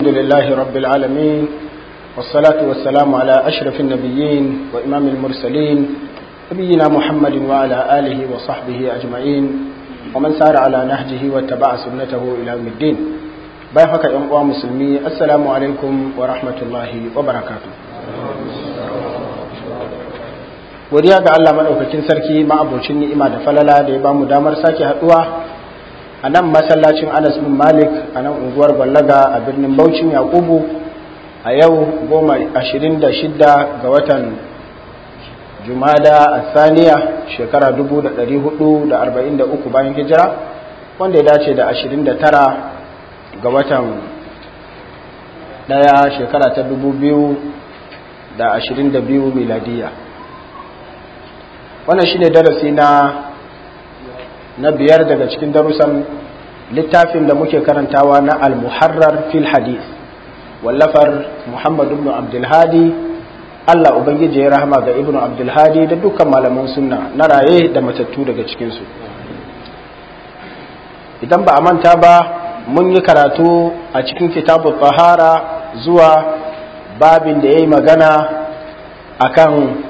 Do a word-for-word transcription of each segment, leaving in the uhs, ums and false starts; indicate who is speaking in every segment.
Speaker 1: الحمد لله رب العالمين والصلاة والسلام على أشرف النبيين وإمام المرسلين نبينا محمد وعلى آله وصحبه أجمعين ومن سار على نهجه واتبع سنته إلى يوم الدين. بايفك يا أمة مسلمي، السلام عليكم ورحمة الله وبركاته. godiya ga Allah madaukakin sarki ma'abocin ni'ima da falala da ya bamu damar sake haduwa a nan masallacin Anas bin Malik a nan unguwar Ballaga a birnin Bauchin Yakubu a yau goma ashirin da shida ga watan Jumada Athaniya shekara dubu da ɗari hudu da arba'in da uku bayan hijira, wanda ya dace da ashirin da tara ga watan ɗaya shekara ta dubu biyu da ashirin da biyu miladiya. Wannan shine darasi na na biyar daga cikin darussan littafin da muke karantawa na al-muharrar fil hadith wallafar Muhammad ibn Abdul Hadi, Allah ubangiji ya rahama ga ibn Abdul Hadi da dukkan malaman sunna na raye da matattu daga cikin su. Idan ba a manta ba, mun yi karatu a cikin kitabut tahara zuwa babin da yayi magana akan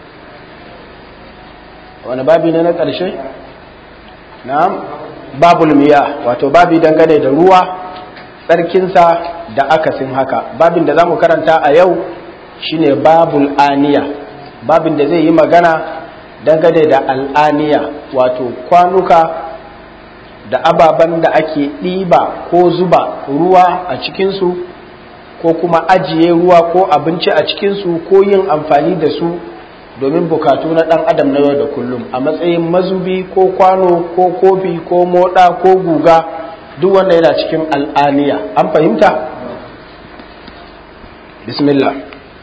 Speaker 1: wani babi ne na ƙarshe? Na'am, babul miya, wato babi dangane da ruwa, tsarkinsa da akasin haka. Babin da za mu karanta a yau shine babul aniya, babin da zai yi magana dangane da al'aniya, wato kwanuka da ababen da ake ɗiba ko zuba ruwa a cikinsu, ko kuma ajiye ruwa ko abinci a cikinsu, ko yin amfani da su domin bukatu na ɗan adam na yau da kullum a matsayin mazubi ko kwano ko kofi ko moɗa ko guga, duk wanda yana cikin al'aniya. An fahimta? Bismillah.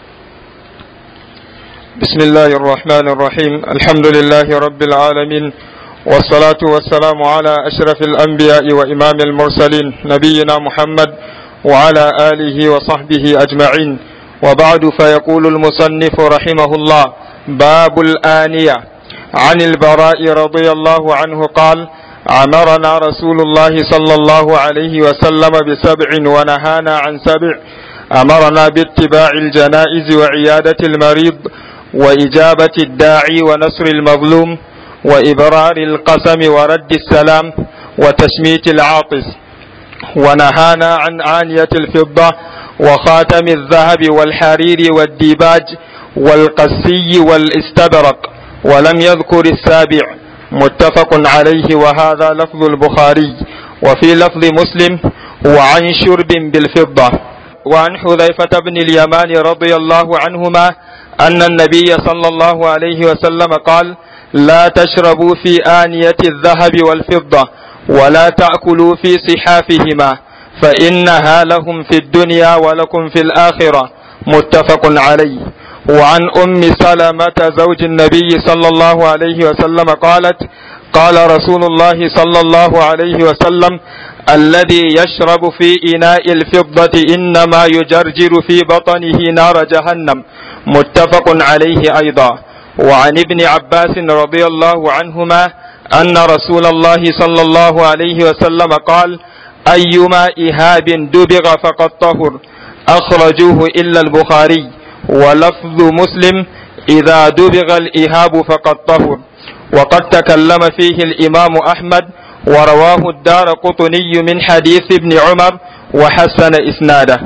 Speaker 2: Bismillahir Rahmanir Rahim. Alhamdulillahi Rabbil Alamin. Wassalatu wassalamu ala ashrafil anbiya'i wa imamil mursalin nabiyyina Muhammad wa ala alihi wa sahbihi ajma'in. Wa ba'du fa yaqulu al-musannif rahimahullah باب الآنية. عن البراء رضي الله عنه قال: أمرنا رسول الله صلى الله عليه وسلم بسبع ونهانا عن سبع. أمرنا باتباع الجنائز وعيادة المريض وإجابة الداعي ونصر المظلوم وإبرار القسم ورد السلام وتشميت العاطس. ونهانا عن آنية الفضة وخاتم الذهب والحرير والديباج والقسي والاستبرق، ولم يذكر السابع. متفق عليه، وهذا لفظ البخاري. وفي لفظ مسلم: وعن شرب بالفضة. وعن حذيفة بن اليمان رضي الله عنهما أن النبي صلى الله عليه وسلم قال: لا تشربوا في آنية الذهب والفضة ولا تأكلوا في صحافهما فإنها لهم في الدنيا ولكم في الآخرة. متفق عليه. وعن أم سلمة زوج النبي صلى الله عليه وسلم قالت: قال رسول الله صلى الله عليه وسلم: الذي يشرب في إناء الفضة إنما يجرجر في بطنه نار جهنم. متفق عليه أيضا. وعن ابن عباس رضي الله عنهما أن رسول الله صلى الله عليه وسلم قال: أيما إهاب دبغ فقد طهر. أخرجوه إلا البخاري. ولفظ مسلم: إذا دبغ الإهاب فقد طهر. وقد تكلم فيه الإمام أحمد، ورواه الدارقطني من حديث ابن عمر وحسن إسناده.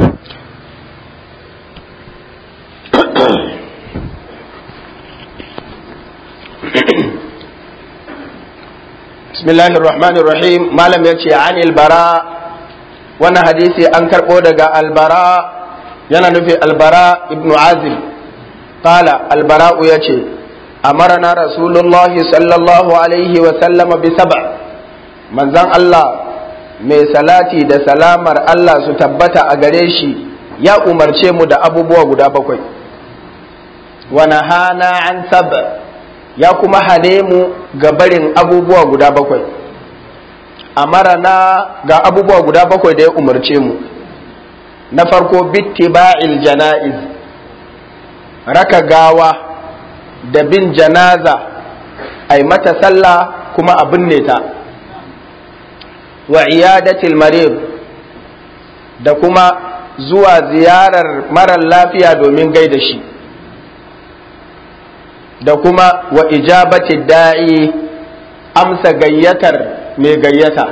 Speaker 1: بسم الله الرحمن الرحيم. ما لم يأتي عن البراء، وانا حديثي أنكر قودك البراء yana nufi albara ibn azib qala albara'u yace amarna rasulullahi sallallahu alaihi wa sallama bi sab'a. manzon Allah mai salati da salamar Allah su tabbata a gare shi ya umarce mu da abubuwa guda bakwai. wa nahana an sab'a, ya kuma hane mu ga barin abubuwa guda bakwai. amarna ga abubuwa guda bakwai da ya umarce mu. Na farko, bittiba'il jana'iz, raka gawa da bin janaza, ai mata sallah kuma a binne ta. Wa iyadatil marid, da kuma zuwa ziyarar marar lafiya domin gaida shi, da kuma wa ijabati da'i amsa gayyatar mai gayyata,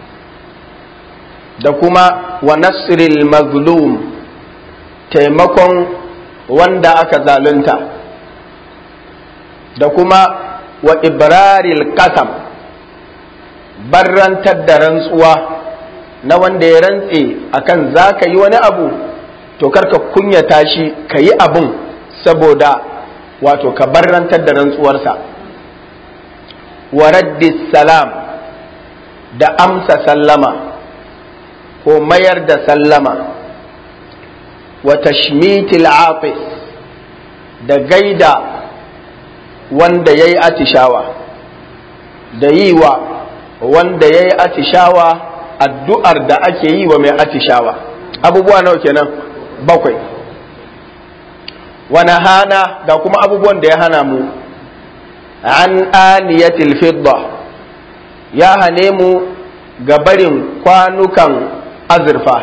Speaker 1: da kuma wa nasril mazlum taimakon wanda aka zalunta, da kuma wa ibraril qasam barrantar da rantsuwa na wanda ya rantse akan za ka yi wani abu to karka kunyata shi ka yi abun saboda wato ka barrantar da rantsuwarsa. wa raddis salam da amsa sallama ko mayar da sallama, wa tashmitil afis da gaida wanda ya yi atishawa, da yi wa wanda ya yi atishawa addu'ar da ake yi wa mai atishawa. Abubuwa nawa kenan? Bakwai. Wani hana da kuma abubuwan da ya hana mu, an aniyatil fidda ya hane mu ga barin kwanukan azurfa,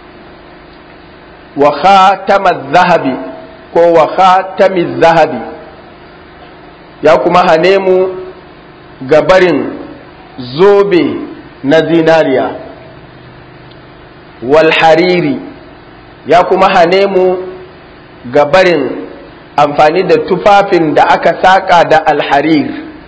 Speaker 1: wa khatamaz zahabi ko wa khatamiz zahabi ya kuma hane mu ga barin zobe na zinariya, wal hariri ya kuma hane mu ga barin amfani da tufafin da aka saƙa da alharir,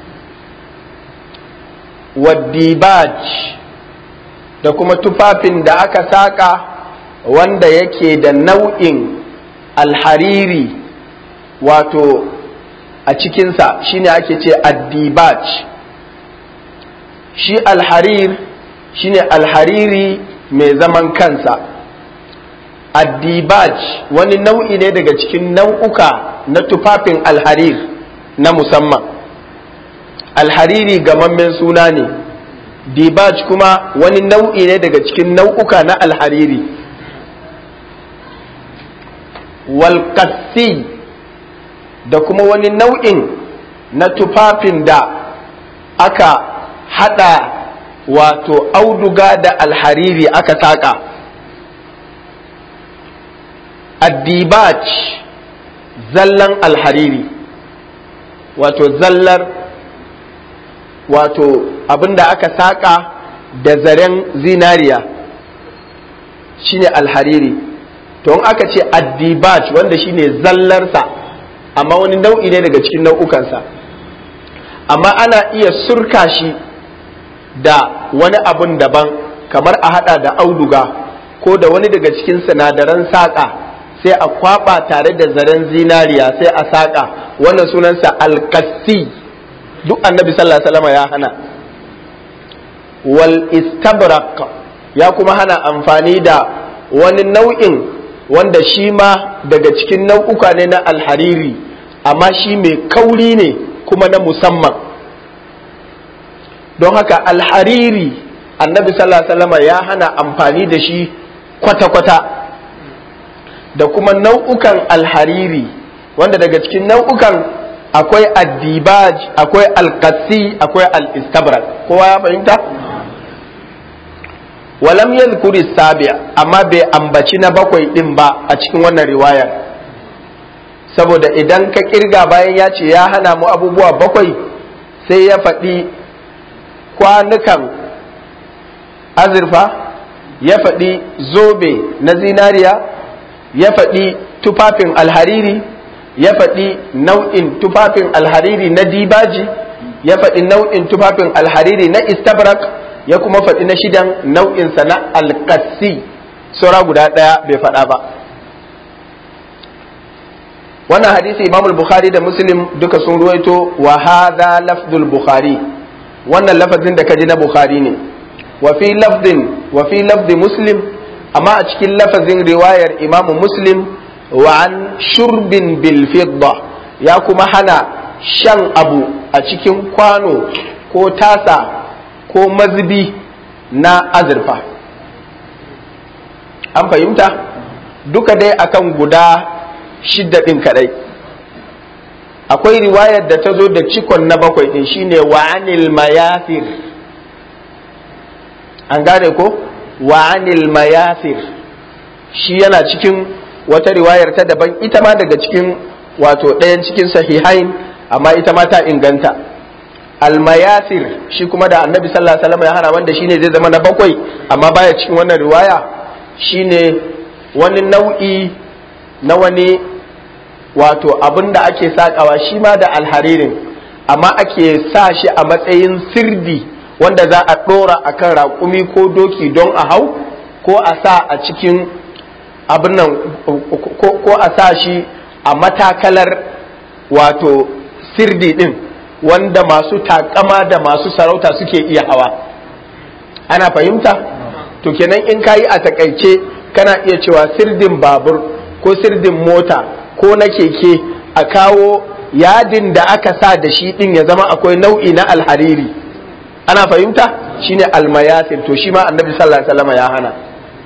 Speaker 1: waddibaj da kuma tufafin da aka saƙa wanda yake da nau'in alhariri wato a cikinsa shine ake ce addibaj. Shi alharir shine alhariri mai zaman kansa, addibaj wani nau'i ne daga cikin nau'uka na tufafin alharir na musamman. Alhariri gamammen suna ne, dibaj kuma wani nau'i ne daga cikin nau'uka na alhariri. Walƙassi da kuma wani nau'in na tufafin da aka hada wato auduga da alhariri aka saƙa. Addibaj zallan alhariri wato zallar wato abinda aka saƙa da zaren zinariya shine alhariri. To in aka ce addibaj wanda shine zallarsa amma wani nau'i ne daga cikin nau'ukansa, amma ana iya surka shi da wani abun daban kamar a hada da auduga ko da wani daga cikin sinadaran saƙa sai a kwaba tare da zaren zinariya sai a saƙa, wannan sunansa alkassi. Duk annabi sallallahu alaihi wasallam ya hana. Wal istabrak ya kuma hana amfani da wani nau'in wanda shi ma daga cikin nau'uka ne na alhariri amma shi mai kauri ne kuma na musamman. Don haka alhariri annabi sallallahu alaihi wasallam ya hana amfani da shi kwata-kwata, da kuma nau'ukan alhariri wanda daga cikin nau'ukan akwai addibaj, akwai alqassi, akwai al-istabrak. Kowa ya fahimta? Walam yadhkuri sabi'a amma bai ambaci na bakwai din ba a cikin wannan riwayar, saboda idan ka kirga bayan ya ce ya hana mu abubuwa bakwai sai ya faɗi kwanukan azurfa, ya faɗi zobe na zinariya, ya faɗi tufafin alhariri, ya faɗi nau'in tufafin alhariri na dibaji, ya faɗi nau'in tufafin alhariri na istabrak, ya kuma faɗi na shidan nau'insa na alƙassi. Saura guda ɗaya bai faɗa ba. Wannan hadisi Imamul Bukhari da Muslim duka sun ruwaito, wa hadha lafzul Bukhari, wannan lafazin da kaji na Bukhari ne. Wa fi lafzin wa fi lafzi Muslim, amma a cikin lafazin riwayar Imamu Muslim, wa an shurbin bil fidda ya kuma hana shan abu a cikin kwano ko tasa ko mazubi na azurfa. An fahimta? Duka dai akan guda shidda ɗin kaɗai. Akwai riwayar da ta zo da cikon na bakwai ɗin shine wa anil mayasir. An gane ko? Wa anil mayasir shi yana cikin wata riwayar ta daban ita ma daga cikin wato ɗayan cikin sahihain amma ita ma ta inganta. Almayasir shi kuma da annabi sallallahu alaihi wasallam ya hana, wanda shine zai zama na bakwai amma baya cikin wannan riwaya, shine wani nau'i na wani wato abin da ake sakawa shi ma da alharirin amma ake sa shi a matsayin sirdi wanda za a ɗora akan raƙumi ko doki don a hau, ko a sa a cikin abin nan, ko a sa shi a matakalar wato sirdi din wanda masu takama da masu sarauta suke iya hawa. Ana fahimta? To kenan in kayi a takaice kana iya cewa sirdin babur ko sirdin mota ko na keke a kawo yadin da aka sa da shi din ya zama akwai nau'i na alhariri. Ana fahimta? Shine almayasir. To shi ma annabi sallallahu alaihi wasallam ya hana.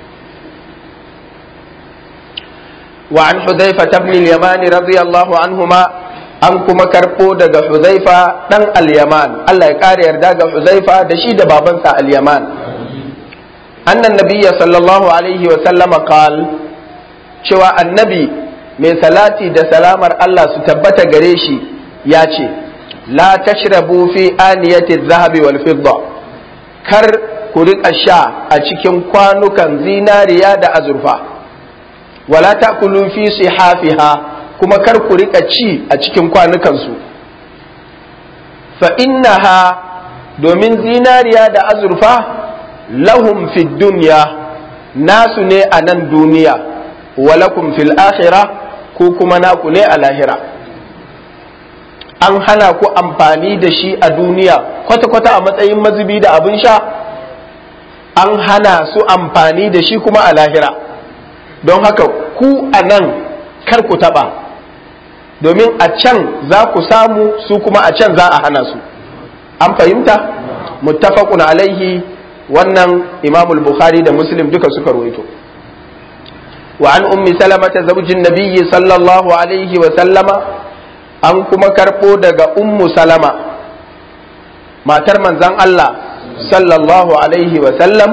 Speaker 1: wa an hudhaifa ibn al-yaman radiyallahu anhuma, an kuma karbo daga hudhaifa dan al-yaman, Allah ya kare yarda ga hudhaifa da shi da babansa al-yaman, annan nabiyya sallallahu alaihi wa sallama qal, cewa annabi mai salati da salamar Allah su tabbata gare shi ya ce, la tashrabu fi aniyati adh-dhahabi wal fidda, kar ku riƙa sha a cikin kwanukan zinariya da azurfa, wala ta'kulu fi sihafiha, kuma kar ku riƙa ci a cikin kwanukansu, fa innaha, domin zinariya da azurfa, lahum fid dunya, nasu ne a nan duniya, walakum fil akhirah, ko kuma naku ne a lahira. An hana ku amfani da shi a duniya kwata-kwata a matsayin mazubi da abin sha, an hana su amfani da shi kuma a lahira. Don haka ku a nan kar ku taɓa, domin a can za ku samu, su kuma a can za a hana su. An fahimta? Muttafaqun alaihi, wannan Imamul Bukhari da Muslim duka suka rawaito. Wa an ummi salamata zaujin nabiyyi sallallahu alaihi wa sallama, an kuma karɓo daga ummu salama matar manzan Allah sallallahu alaihi wa sallam,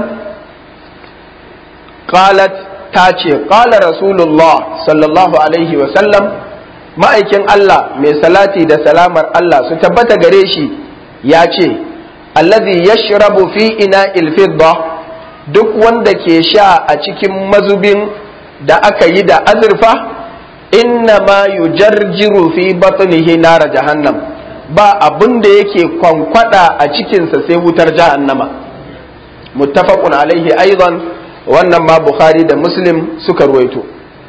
Speaker 1: qalat ta ce, qala rasulullah sallallahu alaihi wa sallam, ma'aikin Allah mai salati da salamar Allah su tabbata gare shi ya ce, allazi yashrabu fi ina'il fidda, duk wanda ke sha a cikin mazubin da aka yi da azurfa, inna ma yujarjiru fi batnihi nar jahannam, ba abin da yake kwankwada a cikinsa sai wutar jahannama. Muttafaqun alaihi aidan, wannan ma Bukhari da Muslim suka ruwaito.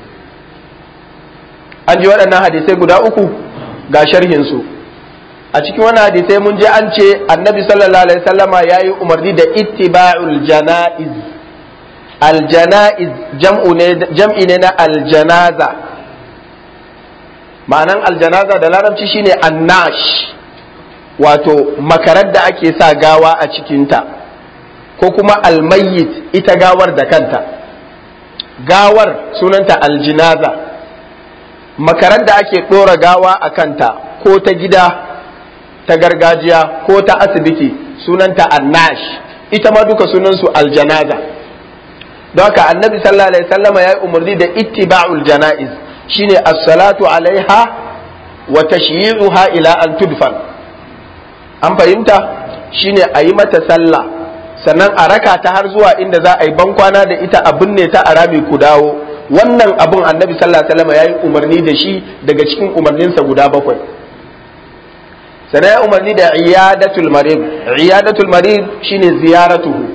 Speaker 1: An ji waɗannan hadisai guda uku ga sharhin su. A cikin wannan hadisai mun je an ce annabi sallallahu alaihi wasallama yayi umarni da ittiba'ul janaiz. Al-janaiz jam'i ne na aljanaza. Ma'anan aljanaza da larabci shine annash, wato makarar da ake sa gawa a cikinta, ko kuma almayyit, ita gawar da kanta. Gawar sunanta aljinaza, makarar da ake ɗora gawa a kanta, ko ta gida ta gargajiya ko ta asibiti, sunanta annash, ita ma duka sunansu aljanaza. Don haka annabi sallallahu alaihi wasallama ya yi umarni da ittiba'ul janaiz, shine as-salatu alaiha wa tashyi'uha ila an tudfan. An fahimta? Shine a yi mata sallah, sannan a raka ta har zuwa inda za a yi bankwana da ita, a binne ta a rami ku dawo. Wannan abun annabi sallallahu alaihi wasallam ya yi umarni da shi daga cikin umarninsa guda bakwai. Sannan ya umarni da iyadatul marid. Iyadatul marid shine ziyaratuhu.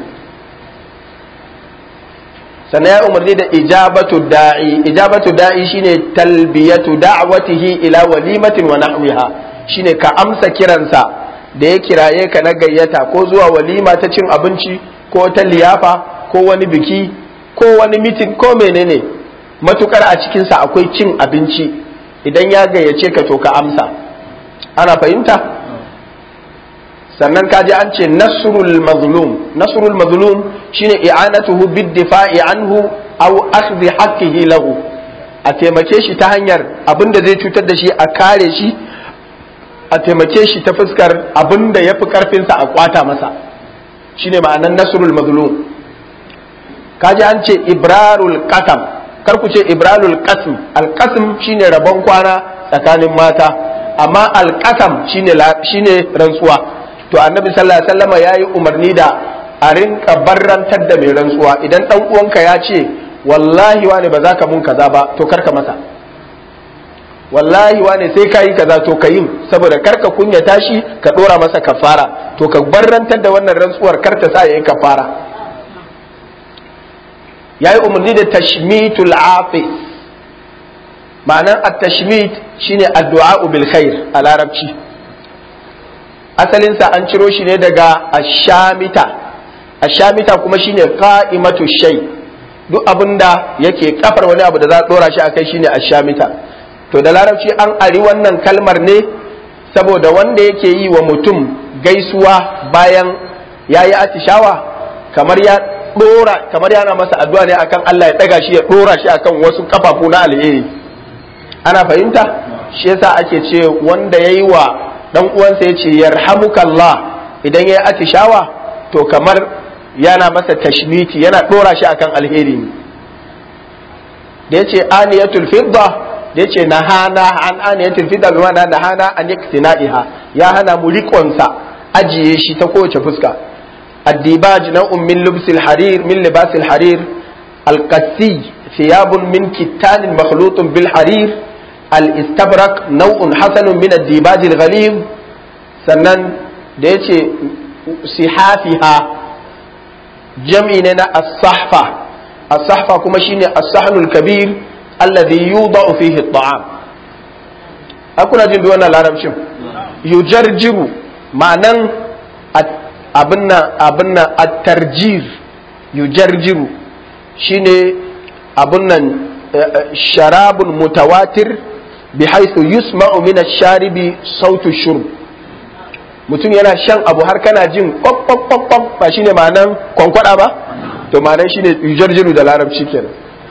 Speaker 1: Sannan ya umarni da ijabatu da'i. Ijabatu da'i shine talbiyatu da'watihi ila walimatin wa nahwiha, shine ka amsa kiransa da ya kiraye ka na gayyata ko zuwa walima ta cin abinci ko ta liyafa ko wani biki ko wani mitin ko menene, matukar a cikinsa akwai cin abinci, idan ya gayyace ka to ka amsa. Ana fahimta? Sannan kaji an ce nasrul mazlum. Nasrul mazlum shine i'anatuhu bid-difa'i anhu aw akhdhi haqqihi lahu, a taimake shi ta hanyar abinda zai cutar da shi a kare shi, a taimake shi ta fuskar abinda yafi karfinsa a kwata masa, shine ma'anar nasrul mazlum. Kaji an ce ibrarul qatam. kar ku ce ibralul qasm. Al-qasm shine rabon kwana tsakanin mata, amma al-qasam shine shine rantsuwa. To annabi sallallahu alaihi wasallam yayi umarni da a rinka barrantar da mai rantsuwa. Idan dan uwanka ya ce wallahi wane ba za ka mun kaza ba, to karka masa. Wallahi wane sai ka yi kaza, to ka yin, saboda karka kunyata shi ka dora masa kafara. To ka barrantar da wannan rantsuwar kar ta sa yayi kafara. Yayi umarni da tashmitul afi. Ma'anar at-tashmit shine addu'a bil khair a larabci. Asalinsa an ciro shi ne daga ashamita. Ashamita kuma shine qa'imatu shay. Duk abinda yake kafar wani abu da za a dora shi akai shine ashamita. To da larabci an ari wannan kalmar ne saboda wanda yake yi wa mutum gaisuwa bayan yayi atishawa kamar ya dora kamar yana masa addu'a ne akan Allah ya daga shi ya dora shi akan wasu kafafu na alheri. Ana fahimta? Shi yasa ake ce wanda yayi wa dan uwansa yace yarhamukallah idan yayi atishawa to kamar yana masa tashmiti, yana dora shi akan alheri ne. Da yace aniyatul fidda, da yace nahana an aniyatul fidda bi ma'ana nahana an yaktinaiha, ya hana mu rikonsa ajiye shi ta kowace fuska. Ad-dibaj naw'un min lubsil harir min libasil harir, al-qassi thiyabun min kittanin makhlutun bil harir, al-istabrak naw'un hasanun min ad-dibaj al-ghalib. Sannan da yace sihafiha jam'i ne na as-sahfa. As-sahfa kuma shine as-sahnul kabir alladhi yudau fihi at-ta'am. Akuna jin wannan larabcin. Yujarjiru ma'anan abinna abinna at-tarjir. Yujarjiru shine abunnan sharabun mutawatir bihaythu yusma'u min ash-sharibi sautu shurb. Mutum yana shan abu har kana jin kwak kwak kwak kwak, ba shine ma'anan kwankwada ba, to ma'anan shine yujarjiru da larabci kenan.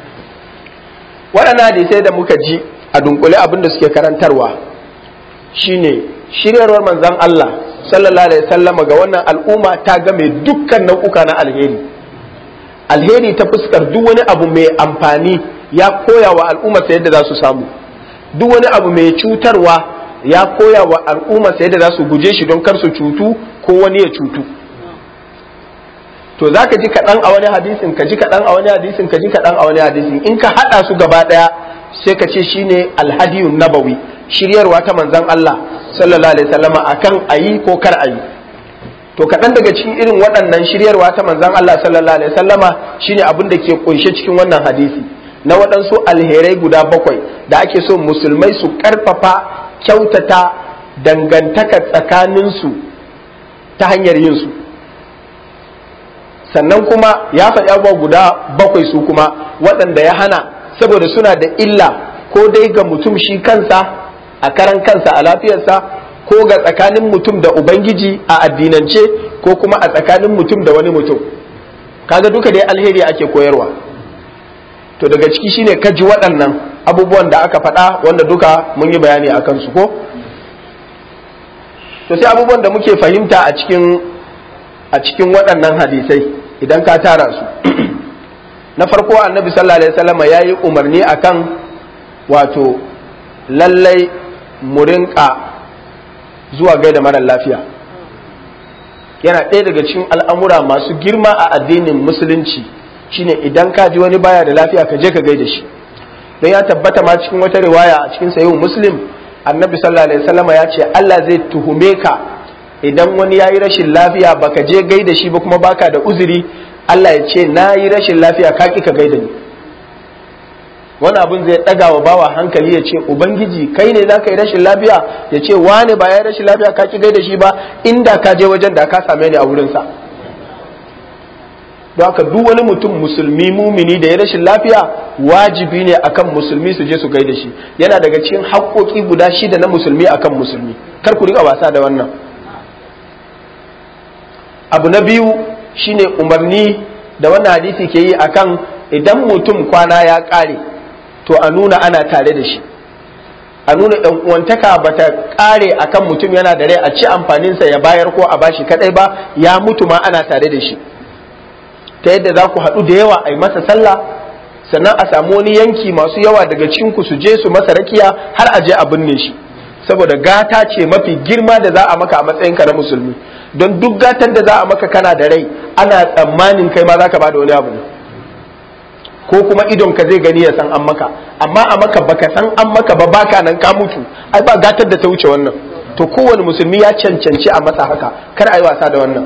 Speaker 1: Waɗannan hadisai da muka ji a dunkule abin da suke karantarwa shine shiryarwar manzon Allah sallallahu alaihi wasallam ga wannan al'umma ta game dukkan nau'uka na alheri. Alheri ta fuskar duk wani abu mai amfani ya koya wa al'umma sai yadda za su samu. Duk wani abu mai cutarwa ya koya wa al'umma sai da za su guje shi don kar su cutu ko wani ya cutu. To za ka ji kaɗan a wani hadisin, ka ji kaɗan a wani hadisin, ka ji kaɗan a wani hadisin. In ka haɗa su gaba ɗaya sai ka ce shi ne alhadiyun nabawi, shiryarwa ta manzan Allah sallallahu alaihi wasallama akan ayi ko kar ayi. To kaɗan daga cikin irin waɗannan shiryarwa ta manzan Allah sallallahu alaihi wasallama shine abin da ke kunshe cikin wannan hadisi na waɗansu alherai guda bakwai da ake so musulmai su ƙarfafa kyautata dangantaka tsakaninsu ta hanyar yin su. Sannan kuma ya faɗi abubuwa guda bakwai su kuma waɗanda ya hana saboda suna da illa ko dai ga mutum shi kansa a karan kansa a lafiyarsa, ko ga tsakanin mutum da Ubangiji a addinance, ko kuma a tsakanin mutum da wani mutum. Kaga duka dai alheri ake koyarwa. To daga ciki shine ka ji waɗannan abubuwan da aka faɗa wanda duka mun yi bayani a kansu ko? To sai abubuwan da muke fahimta a cikin a cikin waɗannan hadisai idan ka tara su. Na farko annabi sallallahu alaihi wasallam ya yi umarni akan wato lallai mu rinka zuwa gaida mara lafiya. Yana ɗaya daga cikin al'amura masu girma a addinin musulunci shine idan ka ji wani baya da lafiya ka je ka gaida shi. Don ya tabbata ma cikin wata riwaya a cikin sahihu Muslim annabi sallallahu alaihi wasallam ya ce Allah zai tuhume ka idan wani yayi rashin lafiya baka je gaida shi ba kuma baka da uzuri, Allah ya ce na yi rashin lafiya ka ki ka gaida ni. Wani abun zai ɗaga wa bawa hankali ya ce ubangiji kai ne za ka yi rashin lafiya, ya ce wane ba ya yi rashin lafiya ka ki gaida shi ba, inda ka je wajen da ka same ni a wurinsa. Don haka duk wani mutum musulmi mumini da ya rashin lafiya wajibi ne akan musulmi su je su gaida shi. Yana daga cikin haƙƙoƙi guda shida na musulmi akan musulmi, kar ku riƙa wasa da wannan. Abu na biyu shine umarni da wannan hadisi ke yi akan idan mutum kwana ya ƙare to a nuna ana tare da shi, a nuna ɗan uwantaka ba ta ƙare akan mutum yana da rai a ci amfaninsa ya bayar ko a bashi kadai ba, ya mutu ma ana tare da shi, ta yadda za ku haɗu da yawa a yi masa sallah sannan a samu wani yanki masu yawa daga cikin ku su je su masa rakiya har a je a binne shi, saboda gata ce mafi girma da za a maka a matsayinka na musulmi. Don duk gatar da za a maka kana da rai ana tsammanin kai ma za ka bada wani abu ne, ko kuma idon ka zai gani ya san an maka, amma a maka baka san an maka ba, baka nan ka mutu, ai ba gatar da ta wuce wannan. To kowane musulmi ya cancanci a masa haka, kar a yi wasa da wannan.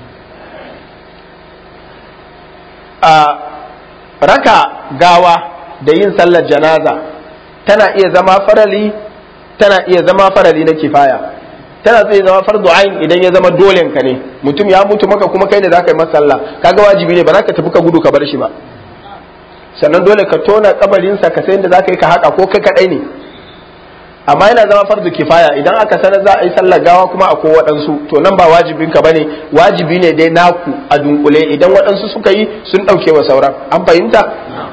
Speaker 1: a raka gawa da yin sallar janaza tana iya zama farali, tana iya zama farali na kifaya, tana iya zama fardu ain idan ya zama dolen ka ne, mutum ya mutu maka kuma kai ne zaka yi masa sallah, kaga wajibi ne ba za ka tafi ka gudu ka bar shi ba. Sannan dole ka tona kabarinsa ka sai inda zaka yi ka haka ko kai kadai ne. Amma yana zama fardu kifaya idan aka sanar za a yi sallar gawa kuma akwai waɗansu, to nan ba wajibin ka bane, wajibi ne dai naku a dunkule, idan waɗansu suka yi sun ɗauke wa sauran. An fahimta?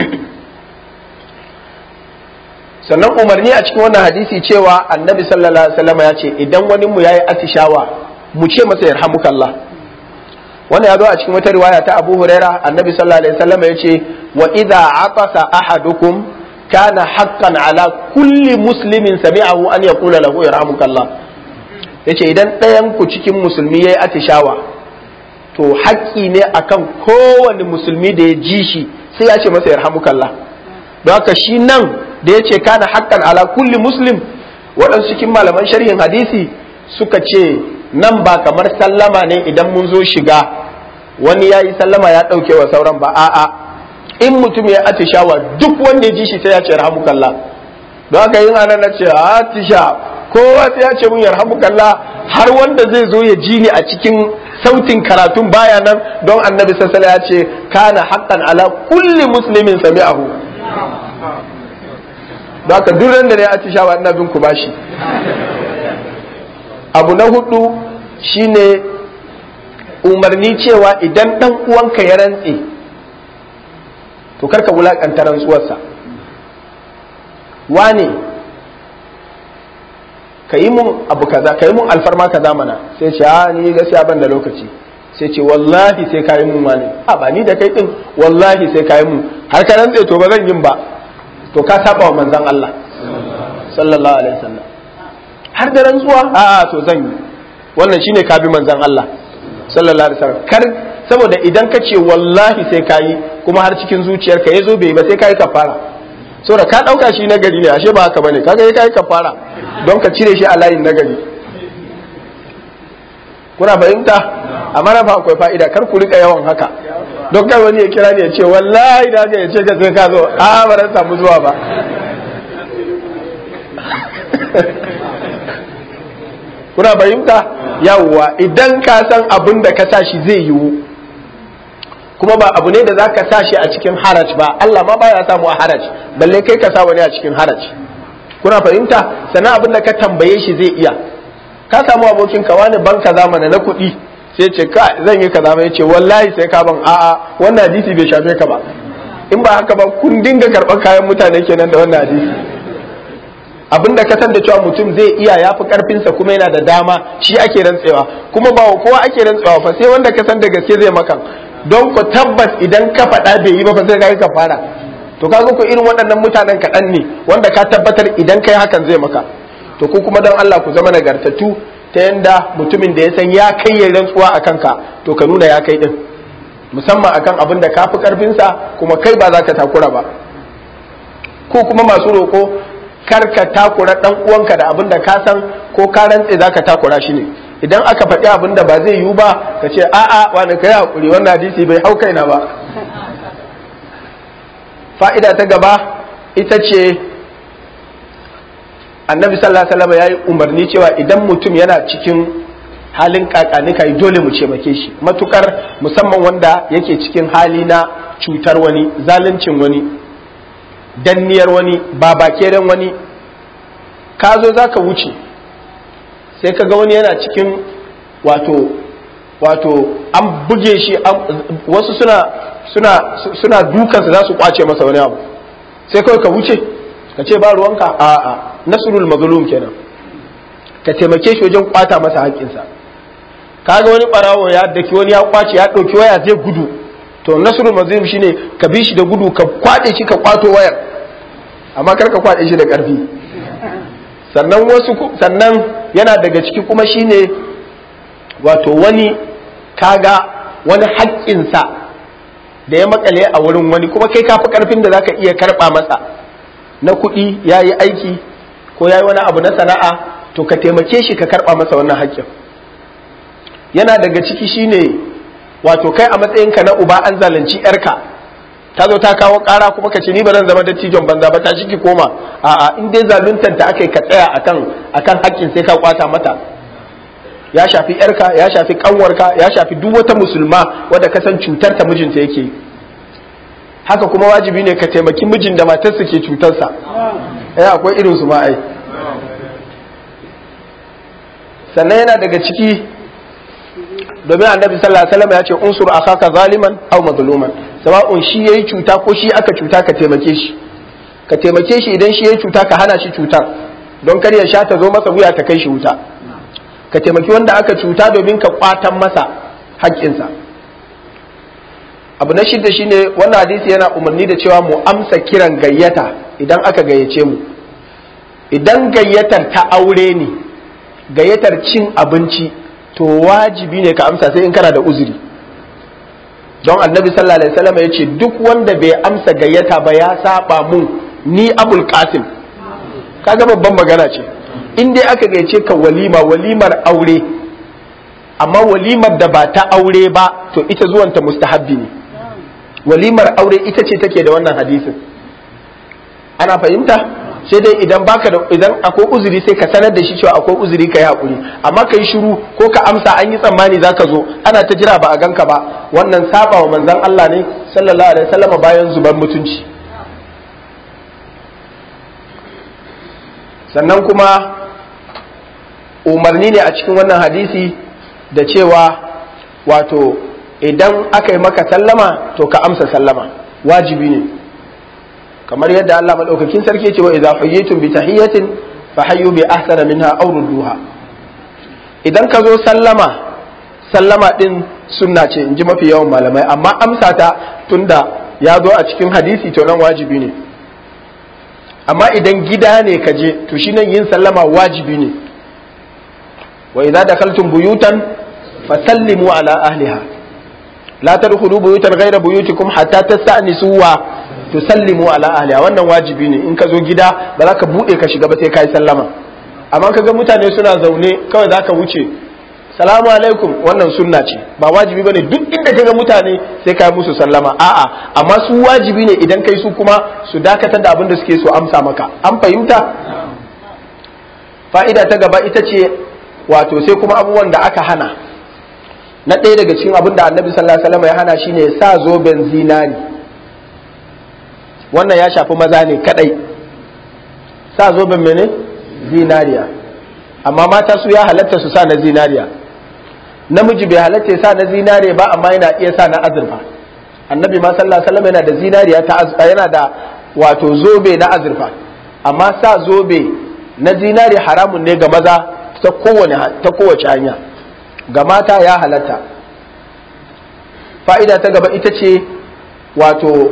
Speaker 1: Sannan umarni a cikin wannan hadisi cewa annabi sallallahu alaihi wasallam ya ce idan wani mu yayi atishawa mu ce masa yarhamukallah. Wannan ya zo a cikin wata riwaya ta Abu Huraira, annabi sallallahu alaihi wasallam ya ce wa idza atasa ahadukum kana haqqan ala kulli muslimin sami'ahu an yaqula lahu yarhamukallah. Yace idan ɗayan ku cikin musulmi yayi atishawa to haƙƙi ne akan kowane musulmi da ya ji shi sai ya ce masa yarhamukallah. Don haka shi nan da ya ce kana haƙƙan ala kulli muslim, waɗansu cikin malaman sharhin hadisi suka ce nan ba kamar sallama ne idan mun zo shiga wani ya yi sallama ya ɗauke wa sauran ba, a'a in mutum ya atishawa duk wanda ya ji shi sai ya ce yarhamukallah. Don haka yin ana na ce atisha kowa sai ya ce mun yarhamukallah, har wanda zai zo ya ji ni a cikin sautin karatun baya nan, don annabi sallallahu alaihi wasallam ya ce kana haqqan ala kulli muslimin sami'ahu. Don haka duk da ne atishawa ina bin ku bashi. Abu na hudu shine umarni cewa idan dan uwanka ya rantse to karka wulakanta rantsuwarsa. Wane ka yi mun abu kaza, ka yi mun alfarma kaza mana, sai ce a ni gaskiya ban da lokaci, sai ce wallahi sai ka yi mun wane, a ba ni da kai din wallahi sai ka yi mun, har ka rantse to ba zan yin ba, to ka saba wa manzon Allah sallallahu alaihi wasallam. Har da rantsuwa a a to zan yi, wannan shine ka bi manzon Allah sallallahu alaihi wasallam. Kar saboda idan ka ce wallahi sai ka yi kuma har cikin zuciyarka yazo bai ba sai ka yi kafara, saboda ka dauka shi nagari ne ashe ba haka bane, kaga sai ka yi kafara don ka cire shi a layin nagari. Kuna fahimta? Amma na fa akwai fa'ida, kar ku rika yawan haka, don kai wani ya kira ne ya ce wallahi da ya ce ka sai ka zo, a ba ran samu zuwa ba. Kuna fahimta? Yawwa, idan ka san abin da ka sa shi zai yiwu kuma ba abu ne da za ka sa shi a cikin haraj ba, Allah ma baya samu a haraj, balle kai ka sa wani a cikin haraj. Kuna fahimta? Sannan abin da ka tambaye shi zai iya, ka samu abokin ka wani ban kaza mana na kuɗi, sai ce ka zan yi kaza, ya ce wallahi sai ka ban, a'a wannan hadisi bai shafe ka ba. In ba haka ba kun dinga karɓar kayan mutane kenan da wannan hadisi. Abin da ka san da cewa mutum zai iya ya fi karfinsa kuma yana da dama, shi ake rantsewa, kuma ba kowa ake rantsewa fa sai wanda ka san da gaske zai maka, don ku tabbas idan ka faɗa bai yi ba fa sai ka yi kafara. To kaga ku irin waɗannan mutanen kaɗan ne wanda ka tabbatar idan kai hakan zai maka. To ku kuma don Allah ku zama nagartattu ta yanda mutumin da ya san ya kai ya rantsuwa a kanka to ka nuna ya kai din, musamman akan abin da ka fi karfinsa kuma kai ba za ka takura ba. Ko kuma masu roƙo kar ka takura dan uwanka da abin da ka san ko ka rantse zaka takura shi ne. Idan aka faɗi abin da ba zai yiwu ba ka ce a'a wani kai hakuri, wannan hadisi bai hau kaina ba. Fa'ida ta gaba ita ce annabi sallallahu alaihi wasallam yayi umarni cewa idan mutum yana cikin halin kakani kai dole mu ce make shi, matukar musamman wanda yake cikin hali na cutar wani, zaluncin wani, danniyar wani, babakeren wani. Ka zo za ka wuce sai ka ga wani yana cikin wato wato an buge shi, wasu suna suna suna dukansa za su kwace masa wani abu, sai kawai ka wuce ka ce ba ruwanka, a'a nasrul mazlum kenan, ka taimake shi wajen kwata masa haƙƙinsa. Kaga wani barawo ya daki wani ya kwace ya ɗauki waya zai gudu, to nasrul mazlum shine ka bi shi da gudu ka kwade shi ka kwato wayar, amma kar ka kwade shi da karfi. sannan wasu sannan yana daga ciki kuma shine wato wani kaga wani haƙƙinsa da ya makale a wurin wani kuma kai kafi karfin da zaka iya karba masa na kuɗi, yayi aiki ko yayi wani abu na sana'a, to ka taimake shi ka karba masa wannan haƙƙin. yana daga ciki shine wato kai a matsayinka na uba an zalunci yarka, ta zo ta kawo ƙara kuma ka ce ni ba zan zama dattijon banza ba, ta shi ki koma. A'a, in dai zaluntar ta akai ka tsaya akan akan haƙƙin sai ka kwata mata. Ya shafi yarka, ya shafi kanwarka, ya shafi duk wata musulma wadda ka san cutar ta mijinta yake. Haka kuma wajibi ne ka taimaki mijin da matarsa ke cutarsa. Eh, akwai irin su ma ai. Sannan yana daga ciki, domin annabi sallallahu alaihi wasallam ya ce unsur akhaka zaliman aw mazluman, sawa'un shi yayi cuta ko shi aka cuta ka taimake shi. Ka taimake shi idan shi yayi cuta ka hana shi cutar, don kar ya sha ta zo masa wuya ta kai shi wuta. Ka taimaki wanda aka cuta domin ka kwatan masa haƙƙinsa. Abu na shidda shine wannan hadisi yana umarni da cewa mu amsa kiran gayyata idan aka gayyace mu. Idan gayyatar ta aure ne, gayyatar cin abinci, to wajibi ne ka amsa sai in kana da uzuri. Don annabi sallallahu alaihi wasallam ya ce duk wanda bai amsa gayyata ba ya saba mun ni Abul Qasim. Kaga babban magana ce. In dai aka gayyace ka walima, walimar aure, amma walimar da ba ta aure ba to ita zuwanta mustahabbi ne. Walimar aure ita ce take da wannan hadisin. Ana fahimta? Sai dai idan baka da idan akwai uzuri sai ka sanar da shi cewa akwai uzuri ka yi hakuri, amma kai shiru ko ka amsa an yi tsammani zaka zo ana ta jira ba a ganka ba, wannan saba wa manzon Allah ne sallallahu alaihi wasallam bayan zuban mutunci. Sannan kuma umarni ne a cikin wannan hadisi da cewa wato idan aka yi maka sallama to ka amsa sallama, wajibi ne. Kamar yadda Allah madaukakin sarki ya ce wa idza hayyitum bi tahiyatin fa hayyu bi ahsana minha aw rudduha. Idan ka zo sallama, sallama din sunna ce inji mafi yawan malamai, amma amsa ta tunda ya zo a cikin hadisi to nan wajibi ne. Amma idan gida ne ka je to shi nan yin sallama wajibi ne. Wa idza dakhaltum buyutan fasallimu ala ahliha la tadkhulu buyutan ghayra buyutikum hatta tasta'nisu wa tusallimu ala ahliha. Wannan wajibi ne, in ka zo gida ba za ka bude ka shiga ba sai ka yi sallama. Amma kaga mutane suna zaune kawai za ka wuce salamu alaikum, wannan sunna ce, ba wajibi bane duk inda kaga mutane sai ka yi musu sallama. A'a, amma su wajibi ne idan kai su kuma su dakatar da abin da suke so amsa maka. An fahimta? Fa'ida ta gaba ita ce wato sai kuma abubuwan da aka hana. Na ɗaya daga cikin abin da annabi sallallahu alaihi wasallam ya hana shine sa zoben zinari. Wannan ya shafi maza ne kadai, sa zoben mene zinariya, amma mata su ya halatta su sa na zinariya. Namiji bai halatta ya sa na zinariya ba, amma yana iya sa na azurfa. Annabi ma sallallahu alaihi wasallam yana da zinariya ta yana da wato zobe na azurfa, amma sa zobe na zinari haramun ne ga maza ta kowane ta kowace hanya, ga mata ya halatta. Fa'ida ta gaba ita ce wato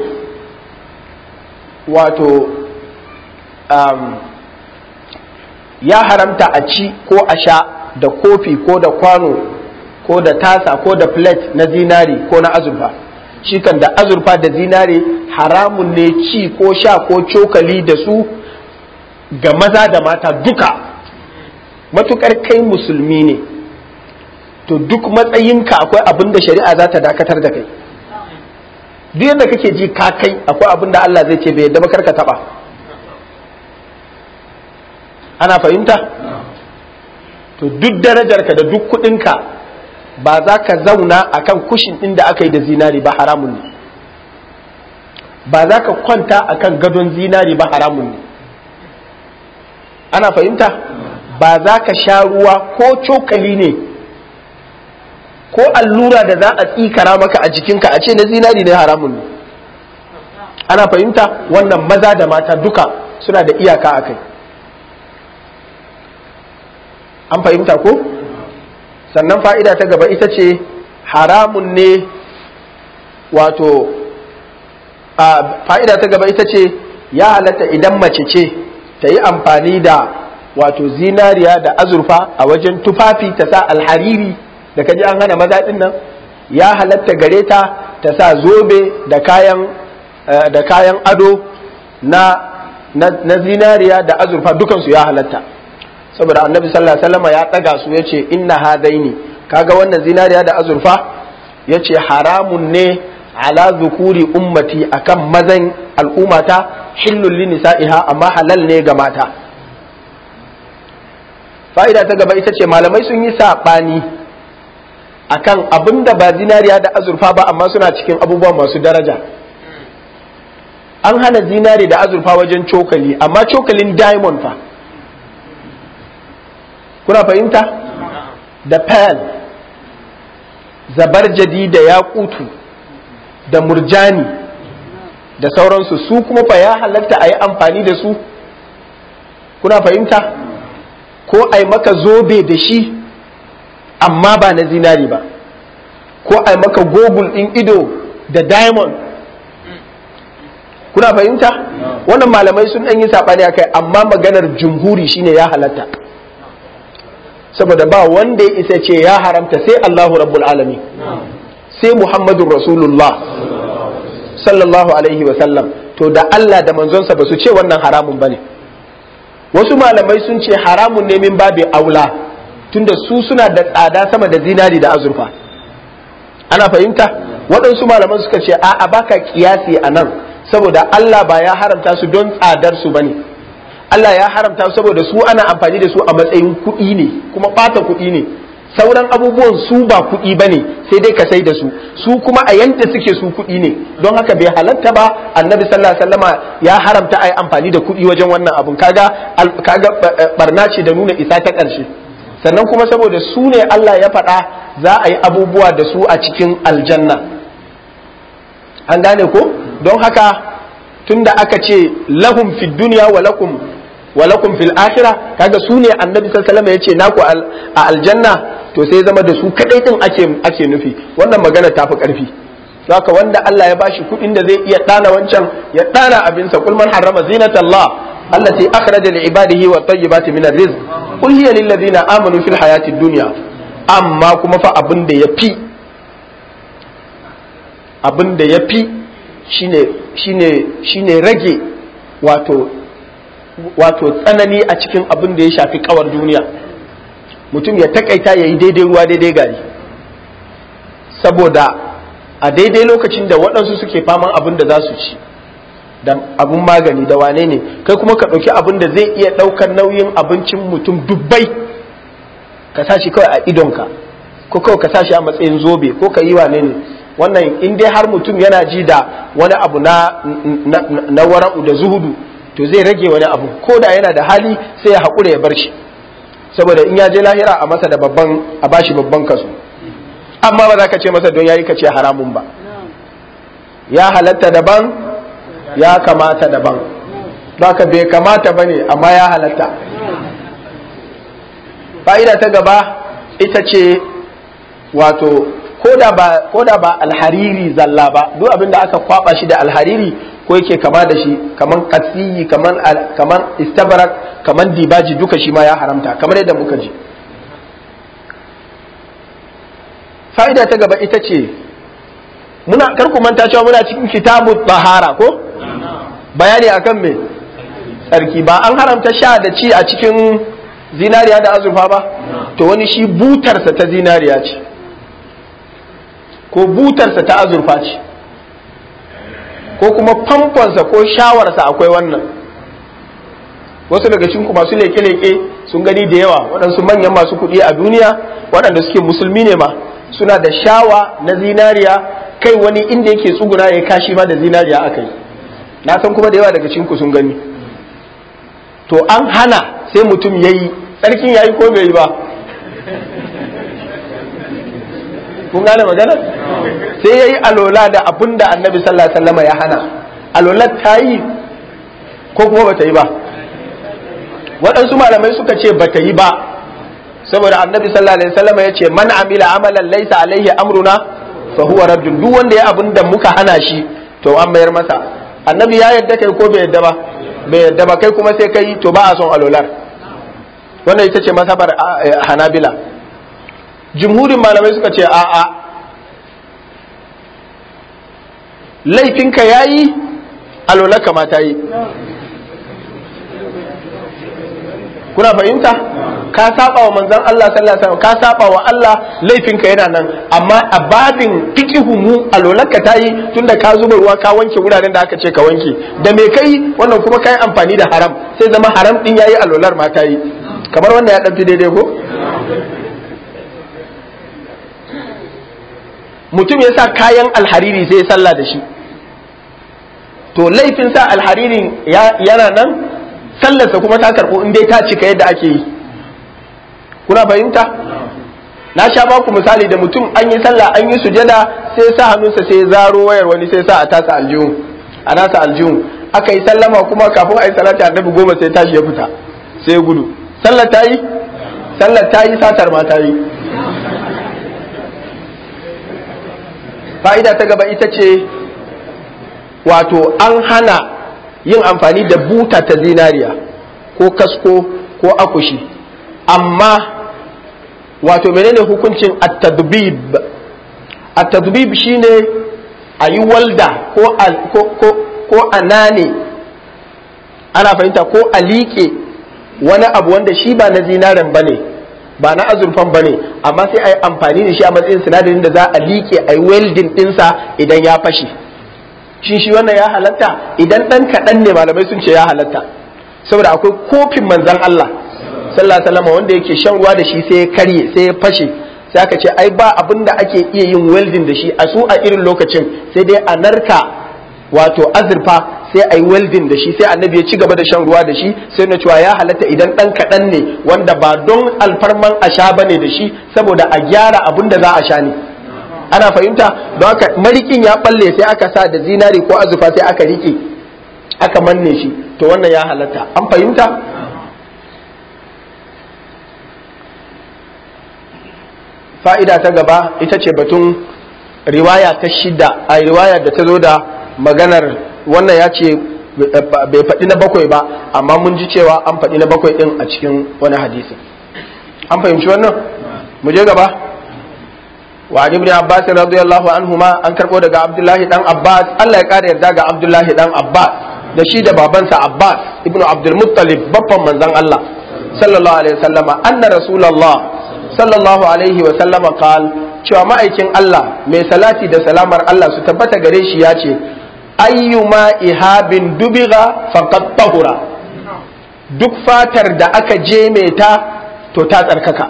Speaker 1: wato um, ya haramta a ci ko a sha da kofi ko da kwano ko da tasa ko da plate na zinari ko na azurfa. Shi kan da azurfa da zinari haramun ne ci ko sha ko cokali da su ga maza da mata duka, matukar kai musulmi ne to duk matsayinka akwai abin da shari'a za ta dakatar da kai. Duk yadda kake ji ka kai akwai abin da Allah zai ce bai yadda ba karka taba. Ana fahimta? To duk darajarka da duk kudinka ba za ka zauna akan kushin din da aka yi da zinari ba, haramun ne. Ba za ka kwanta akan gadon zinari ba, haramun ne. Ana fahimta? Ba za ka sha ruwa ko cokali ne ko allura da za a tsikara maka a jikinka a ce na zinari ne, haramun ne. Ana fahimta? Wannan maza da mata duka suna da iyaka a kai. An fahimta ko? Sannan fa'ida ta gaba ita ce haramun ne wato a fa'ida ta gaba ita ce ya halatta idan mace ce ta yi amfani da wato zinariya da azurfa a wajen tufafi ta sa alhariri da kaji an hana maza din nan, ya halatta gare ta ta sa zobe da kayan da kayan ado na na zinariya da azurfa dukansu ya halatta, saboda annabi sallallahu alaihi wasallam ya daga su yace inna hadaini, kaga wannan zinariya da azurfa yace haramun ne ala zukuri ummati akan mazan al'ummata, hillul li nisa'iha amma halal ne ga mata. Fa'ida ta gaba ita ce malamai sun yi sabani akan abinda ba zinariya da azurfa ba amma suna cikin abubuwa masu daraja. An hana zinari da azurfa wajen cokali, amma cokalin diamond fa kuna fahimta, da pearl, zabarjadi da yakutu da murjani da sauransu, su kuma fa ya halatta a yi amfani da su, kuna fahimta, ko a yi maka zobe da shi amma ba na zinari ba, ko a yi maka gogul ɗin ido da diamond, kuna fahimta. Wannan malamai sun ɗan yi saɓani a kai, amma maganar jumhuri shine ya halatta, saboda ba wanda ya isa ce ya haramta sai Allahu rabbul alamin, sai Muhammadun Rasulullah sallallahu alaihi wa sallam. To da Allah da manzonsa ba su ce wannan haramun bane. Wasu malamai sun ce haramun ne min babi aula, tunda su suna da tsada sama da zinari da azurfa, ana fahimta. Waɗansu malaman suka ce a'a baka kiyasi a nan, saboda Allah ba ya haramta su don tsadar su bane, Allah ya haramta su saboda su ana amfani da su a matsayin kuɗi ne, kuma ɓata kuɗi ne. Sauran abubuwan su ba kuɗi bane, sai dai ka sai da su, su kuma a yanda suke su kuɗi ne, don haka bai halatta ba. Annabi sallallahu alaihi wasallama ya haramta a yi amfani da kuɗi wajen wannan abun, kaga kaga barna ce da nuna isa ta ƙarshe. Sannan kuma saboda su ne Allah ya faɗa za a yi abubuwa da su a cikin aljanna, an gane ko? Don haka tunda aka ce lahum fid dunya wa lakum wa lakum fil akhirah, kaga su ne annabi sallallahu alaihi wasallam yace naku a aljanna, to sai zama da su kadai din ake ake nufi. Wannan magana tafi karfi. Haka wanda Allah ya bashi kudin da zai iya dana wancan ya dana abin sa, kul man harrama zinatallah allati akhraja li ibadihi wa tayyibati min arrizq qul hiya lil ladina amanu fil hayati dunya. Amma kuma fa abin da yafi abin da yafi shine shine shine rage wato wato tsanani a cikin abin da ya shafi kawar duniya. Mutum ya takaita ya yi daidai ruwa daidai gari, saboda a daidai lokacin da waɗansu suke faman abin da za su ci da abin magani da wane ne, kai kuma ka ɗauki abin da zai iya ɗaukar nauyin abincin mutum dubbai ka sa shi kawai a idonka, ko kawai ka sa shi a matsayin zobe, ko ka yi wane ne. Wannan in dai har mutum yana ji da wani abu na, na, na wara'u da zuhudu, to zai rage wani abu, ko da yana da hali sai ya haƙura ya bar shi, saboda in ya je lahira a masa da babban, a bashi babban kaso. Amma ba za ka ce masa don yayi ka ce haramun ba, ya halatta daban, ya kamata daban, za ka bai kamata ba ne amma ya halatta. Fa'ida ta gaba ita ce wato ko da ba alhariri zalla ba, duk abin da aka kwaba shi da alhariri ko yake kama da shi, kaman katsiyi, kaman kaman istabarak, kaman dibaji, duka shi ma ya haramta, kamar yadda muka ji. Fa'ida ta gaba ita ce muna kar ku manta cewa muna cikin kitabu tahara ko bayani akan me tsarki. Ba an haramta sha da ci a cikin zinariya da azurfa ba, to wani shi butarsa ta zinariya ce ko butarsa ta azurfa ce, ko kuma famfonsa ko shawarsa akwai wannan. Wasu daga cikin masu leke-leke sun gani da yawa, waɗansu manyan masu kuɗi a duniya waɗanda suke musulmi ne ma, suna da shawa na zinariya, kai wani inda yake tsuguna ya kashi ma da zinariya aka yi. Na san kuma da yawa daga cikin sun gani. To an hana sai mutum ya yi, tsarkin ya yi ko bai yi ba? Kun gane magana? Sai ya yi alola da abin da annabi sallallahu alaihi wasallam ya hana. Alolar ta yi ko kuma bata yi ba? Waɗansu malamai suka ce bata yi ba, saboda annabi sallallahu alaihi wasallam ya ce man amila amalan laysa alaihi amruna fa huwa raddun, duk wanda ya abin da muka hana shi to an mayar masa. Annabi ya yadda kai ko bai yadda ba? Bai yadda ba, kai kuma sai kai, to ba a son alolar. Wannan ita ce masabar Hanabila. Jumhurin malamai suka ce a'a, laifinka yayi, alolar ka ma ta yi. Kuna fahimta? Ka saba wa manzon Allah sallallahu alaihi wasallam, ka saba wa Allah, laifinka yana nan, amma a babin fiqihu mu alolarka tayi tunda ka zuba ruwa ka wanke wuraren da aka ce ka wanke. Da me kai wannan kuma kai amfani da haram, sai zama haram din yayi alolar ma tayi. Kamar wannan ya danfi daidai ko? Mutum ya sa kayan alhariri sai ya sallah da shi. To laifin sa alharirin yana nan, sallarsa kuma ta karɓo in dai ta cika yadda ake yi. Kuna fahimta? Na sha ba ku misali da mutum an yi sallah an yi sujada sai sa hannunsa sai zaro wayar wani sai sa a tasa aljihun a nasa aljihun aka yi sallama kuma kafin a yi salati annabi goma sai tashi ya fita sai gudu. Sallar ta yi? Sallar ta yi, satar ma ta yi. Fa'ida ta gaba ita ce wato an hana yin amfani da buta ta zinariya ko kasko ko akushi, amma wato menene hukuncin at-tadbib? At-tadbib shine a yi walda ko ko ko ko anane, ana fahimta, ko a liƙe wani abu wanda shi ba na zinaren bane ba na azurfan bane, amma sai a yi amfani da shi a matsayin sinadarin da za a liƙe a yi welding ɗinsa idan ya fashe. Shin shi wannan ya halatta? Idan ɗan kaɗan ne malamai sun ce ya halatta, saboda akwai kofin manzan Allah sallallahu alaihi wasallam wanda yake shan ruwa da shi sai ya karye sai ya fashe, sai aka ce ai ba abin da ake iya yin welding da shi a su a irin lokacin sai dai a narka wato azurfa sai a yi welding da shi, sai annabi ya ci gaba da shan ruwa da shi, sai na cewa ya halatta idan ɗan kaɗan ne wanda ba don alfarman a sha bane da shi, saboda a gyara abin da za a sha ne. Ana fahimta? Don haka marikin ya balle sai aka sa da zinari ko azurfa sai aka rike aka manne shi, to wannan ya halatta. An fahimta? Fa'ida ta gaba ita ce batun riwaya ta shida, a riwaya da ta zo da maganar wannan ya ce bai faɗi na bakwai ba, amma mun ji cewa an faɗi na bakwai ɗin a cikin wani hadisi. An fahimci wannan? Mu je gaba. Wa ibn Abbas radiyallahu anhuma, an karɓo daga Abdullahi dan Abbas, Allah ya ƙara yarda ga Abdullahi dan Abbas da shi da babansa Abbas ibn Abdul Muttalib, babban manzon Allah sallallahu alaihi wasallama, anna Rasulullah sallallahu alaihi wasallama qal, cewa ma'aikin Allah mai salati da salamar Allah su tabbata gare shi ya ce, ayyuma ihabin dubiga faqad tahura, duk fatar da aka jeme ta to ta tsarkaka,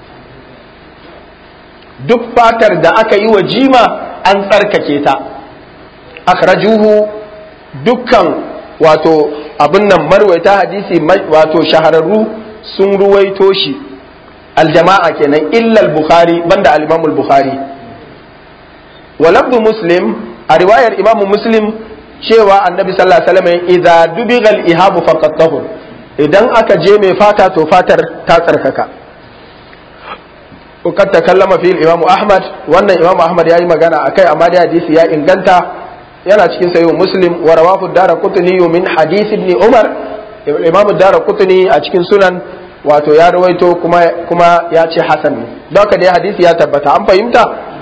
Speaker 1: duk fatar da aka yi wa jima an tsarkake ta. Akhrajuhu, dukkan wato abin nan marwaita hadisi wato shahararru sun ruwaito shi, aljama'a kenan, illa al-Bukhari, banda al-Imam al-Bukhari. Wa lafzu Muslim, a riwayar Imam Muslim cewa annabi sallallahu alaihi wasallam idza dubiga al-ihabu faqad tahur, idan aka je mai fata to fatar ta tsarkaka. Ukad takallama fi al-Imam Ahmad, wannan Imam Ahmad yayi magana akai, amma da hadisi ya inganta, yana cikin sahih Muslim. Wa rawahu ad-Daraqutni min hadith ibn Umar, Imam ad-Daraqutni a cikin sunan wato ya rawaito kuma kuma ya ce hasan ne, don haka dai hadisi ya tabbata. An fahimta?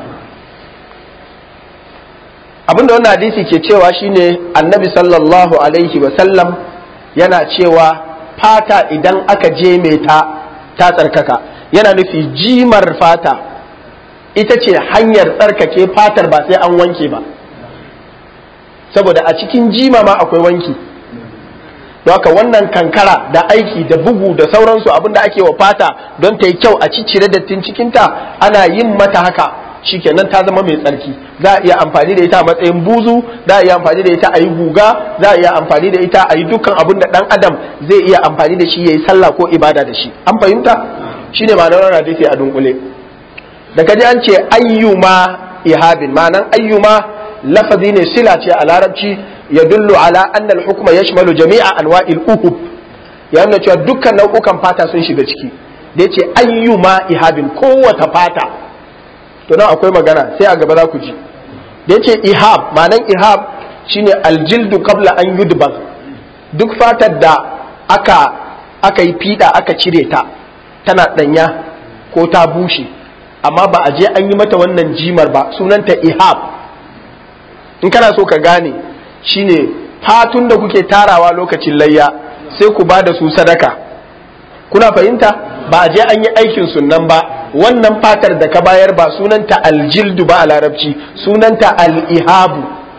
Speaker 1: Abinda wannan hadisi ke cewa shine annabi sallallahu alaihi wa sallam yana cewa fata idan aka je mai ta ta tsarkaka, yana nufi jimar fata ita ce hanyar tsarkake fatar, ba sai an wanke ba, saboda a cikin jima ma akwai wanki. Don haka wannan kankara da aiki da bugu da sauransu, abinda ake wa fata don ta yi kyau a ciccire dattin cikinta, ana yin mata haka, shikenan ta zama mai tsarki. Za a iya amfani da ita a matsayin buzu, za a iya amfani da ita a yi guga, za a iya amfani da ita a yi dukkan abin da ɗan adam zai iya amfani da shi ya yi sallah ko ibada da shi. An fahimta? Shi ne ma'anar wannan hadisi a dunkule. Da kaji an ce ayyuma ihabin, ma'anar ayyuma lafazi ne, sila ce a larabci, yadullu ala anna al-hukma yashmalu jami'a anwa'il uhub, ya nuna cewa dukkan nau'ukan fata sun shiga ciki. Da yace ayyuma ihabin, kowace fata, to nan akwai magana sai a gaba za ku ji. Da yace ihab, ma'anan ihab shine aljildu qabla an yudbag, duk fatar da aka aka yi fiɗa aka cire ta tana ɗanya ko ta bushe amma ba a je an yi mata wannan jimar ba, sunanta ihab. In kana so ka gane shine fatun da kuke tarawa lokacin layya sai ku ba da su sadaka, kuna fahimta? Ba a je an yi aikin sunan ba, wannan fatar da ka bayar ba sunanta aljildu ba a larabci, sunanta al-ihabu,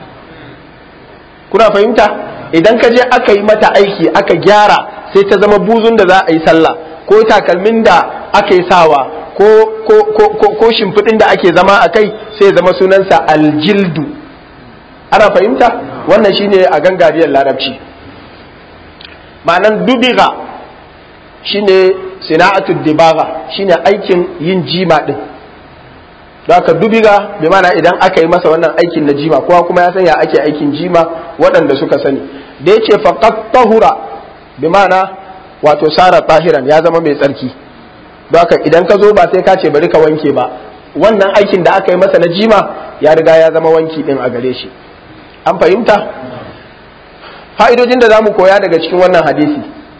Speaker 1: kuna fahimta? Idan ka je aka yi mata aiki aka gyara sai ta zama buzun da za a yi sallah, ko takalmin da aka yi sawa, ko ko ko ko, ko shimfiɗin da ake zama a kai sai zama sunansa aljildu. Ana fahimta? Wannan shine a gangariyar larabci. Ma'anan dubiga shine sina'atul dibaga, shine aikin yin jima din. Don haka dubiga bi mana idan aka yi masa wannan aikin na jima, kowa kuma ya san ya ake aikin jima waɗanda suka sani. Da yace faqat tahura bi mana wato sara tahiran, ya zama mai tsarki. Don haka idan ka zo ba sai ka ce bari ka wanke ba, wannan aikin da aka yi masa na jima ya riga ya zama wanki din a gare shi. An fahimta? Fa'idojin da za mu koya daga cikin wannan hadisi.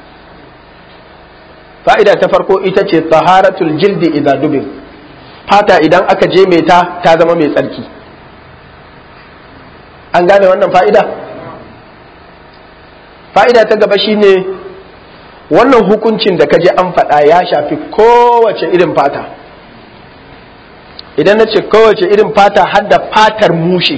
Speaker 1: Fa'ida ta farko ita ce taharatul jildi idza dubir, fata idan aka je mai ta ta zama mai tsarki. An gane wannan fa'ida? Fa'ida ta gaba shine wannan hukuncin da kaje an faɗa ya shafi kowace irin fata. Idan na ce kowace irin fata har da fatar mushe,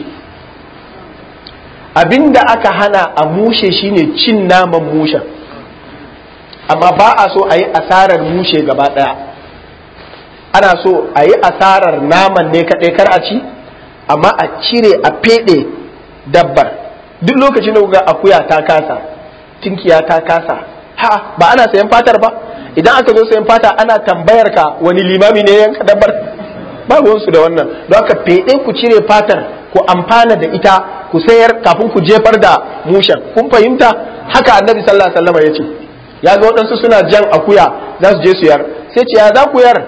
Speaker 1: abinda aka hana a mushe shine cin naman mushen, amma ba a so a yi asarar mushe gaba ɗaya. Ana so a yi asarar naman ne kaɗai kar a ci, amma a cire a feɗe dabbar. Duk lokacin da kuga akuya ta kasa, tinkiya ta kasa, ha ba ana sayan fatar ba? Idan aka zo sayan fata ana tambayar ka wani limami ne yanka dabbar? Ba ruwansu da wannan. Don haka feɗe ku cire fatar ku amfana da ita ku sayar kafin ku jefar da mushen. Kun fahimta? Haka annabi sallallahu alaihi wasallam ya ce. Ya ga waɗansu suna jan akuya za su je su yar, sai ce ya za ku yar?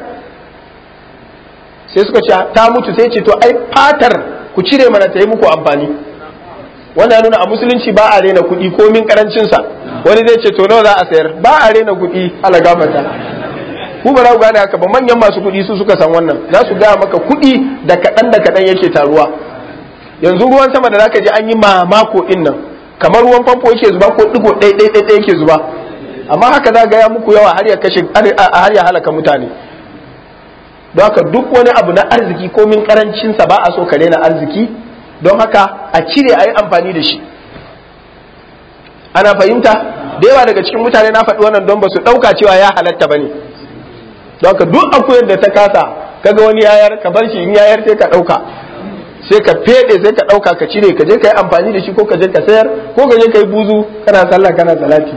Speaker 1: Sai suka ce ta mutu, sai ce to ai fatar ku cire mana ta yi muku amfani. Wannan ya nuna a musulunci ba a rena kuɗi ko min karancin sa. Wani zai ce to nawa za a sayar? Ba a rena kuɗi, ala gamata. Ku ba za ku gane haka ba, manyan masu kuɗi su suka san wannan. Za su gaya maka kuɗi da kaɗan da kaɗan yake taruwa. Yanzu ruwan sama da zaka ji an yi mamako din nan, kamar ruwan famfo yake zuba ko digo ɗai ɗai ɗai yake zuba. Amma haka za ga ya muku yawa har ya kashe har ya halaka mutane. Don haka duk wani abu na arziki ko min karancin sa ba a so ka rena arziki, don haka a cire a yi amfani da shi. Ana fahimta? Da yawa daga cikin mutane na faɗi wannan don ba su ɗauka cewa ya halatta ba ne. Don haka duk akuyar da ta kasa kaga wani yayar ka bar shi, in yayar sai ka ɗauka, sai ka fede sai ka ɗauka ka cire ka je ka yi amfani da shi, ko ka je ka sayar, ko ka je ka yi buzu kana sallah kana salati.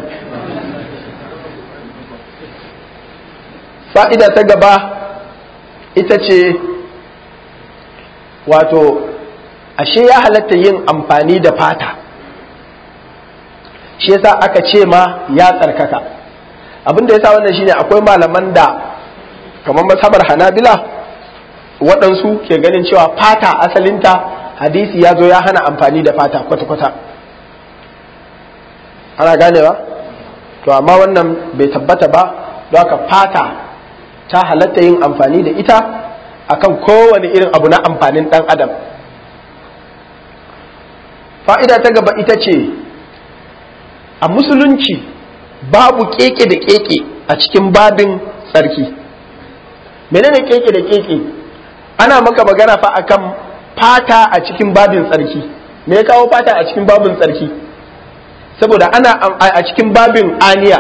Speaker 1: Fa'ida ta gaba ita ce wato ashe ya halatta yin amfani da fata, shi yasa aka ce ma ya tsarkaka. Abin da yasa wannan shine akwai malaman da kamar mazhabar Hanabila waɗansu ke ganin cewa fata asalinta hadisi ya zo ya hana amfani da fata kwata-kwata. Ana ganewa? To amma wannan bai tabbata ba, don haka fata ta halatta yin amfani da ita akan kowane irin abu na amfanin ɗan adam. Fa'ida ta gaba ita ce a musulunci babu keke da keke a cikin babin tsarki. Menene keke da keke? Ana maka magana fa akan fata a cikin babin tsarki. Me ya kawo fata a cikin babin tsarki? Saboda ana a cikin babin aniya,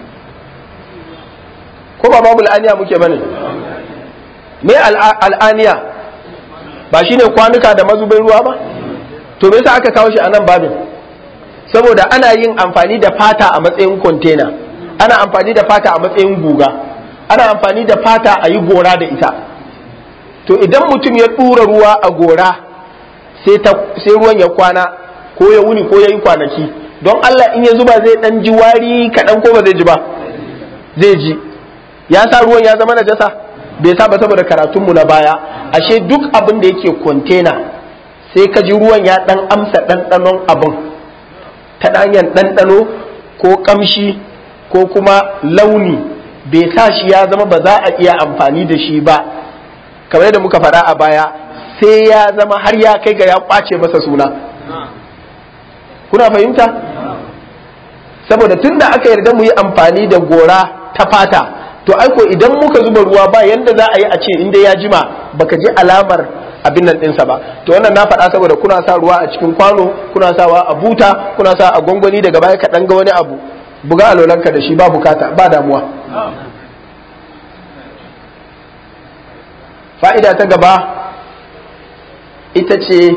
Speaker 1: ko ba babul aniya muke bane? Me al'aniya ba shine kwanuka da mazubin ruwa ba? To me yasa aka kawo shi a nan babin? Saboda ana yin amfani da fata a matsayin container, ana amfani da fata a matsayin guga, ana amfani da fata a yi gora da ita. To idan mutum ya ɗura ruwa a gora sai ruwan ya kwana ko ya wuni ko ya yi kwanaki, don Allah in ya zuba zai ɗan ji wari kaɗan ko ba zai ji ba? Zai ji. Ya sa ruwan ya zama najasa? bai sa ba saboda karatunmu na baya, ashe duk abin da yake kwantena sai ka ji ruwan ya dan amsa ɗanɗanon abin ta hanyar ɗanɗano ko ƙamshi ko kuma launi, bai sa shi ya zama ba za a iya amfani da shi ba, kamar yadda muka faɗa a baya, sai ya zama har ya kai ga ya ƙwace masa suna. Kuna fahimta? Saboda tun da aka yarda mu yi amfani da gora ta fata, to aiko idan muka zuba ruwa ba yanda za a yi a ce inda ya jima baka ji alamar abin nan ɗinsa ba. To wannan na faɗa saboda kuna sa ruwa a cikin kwano, kuna sawa a buta, kuna sa a gwangwani, daga baya ka ɗan ga wani abu, buga alolanka da shi ba bukata, ba damuwa. Fa'ida ta gaba ita ce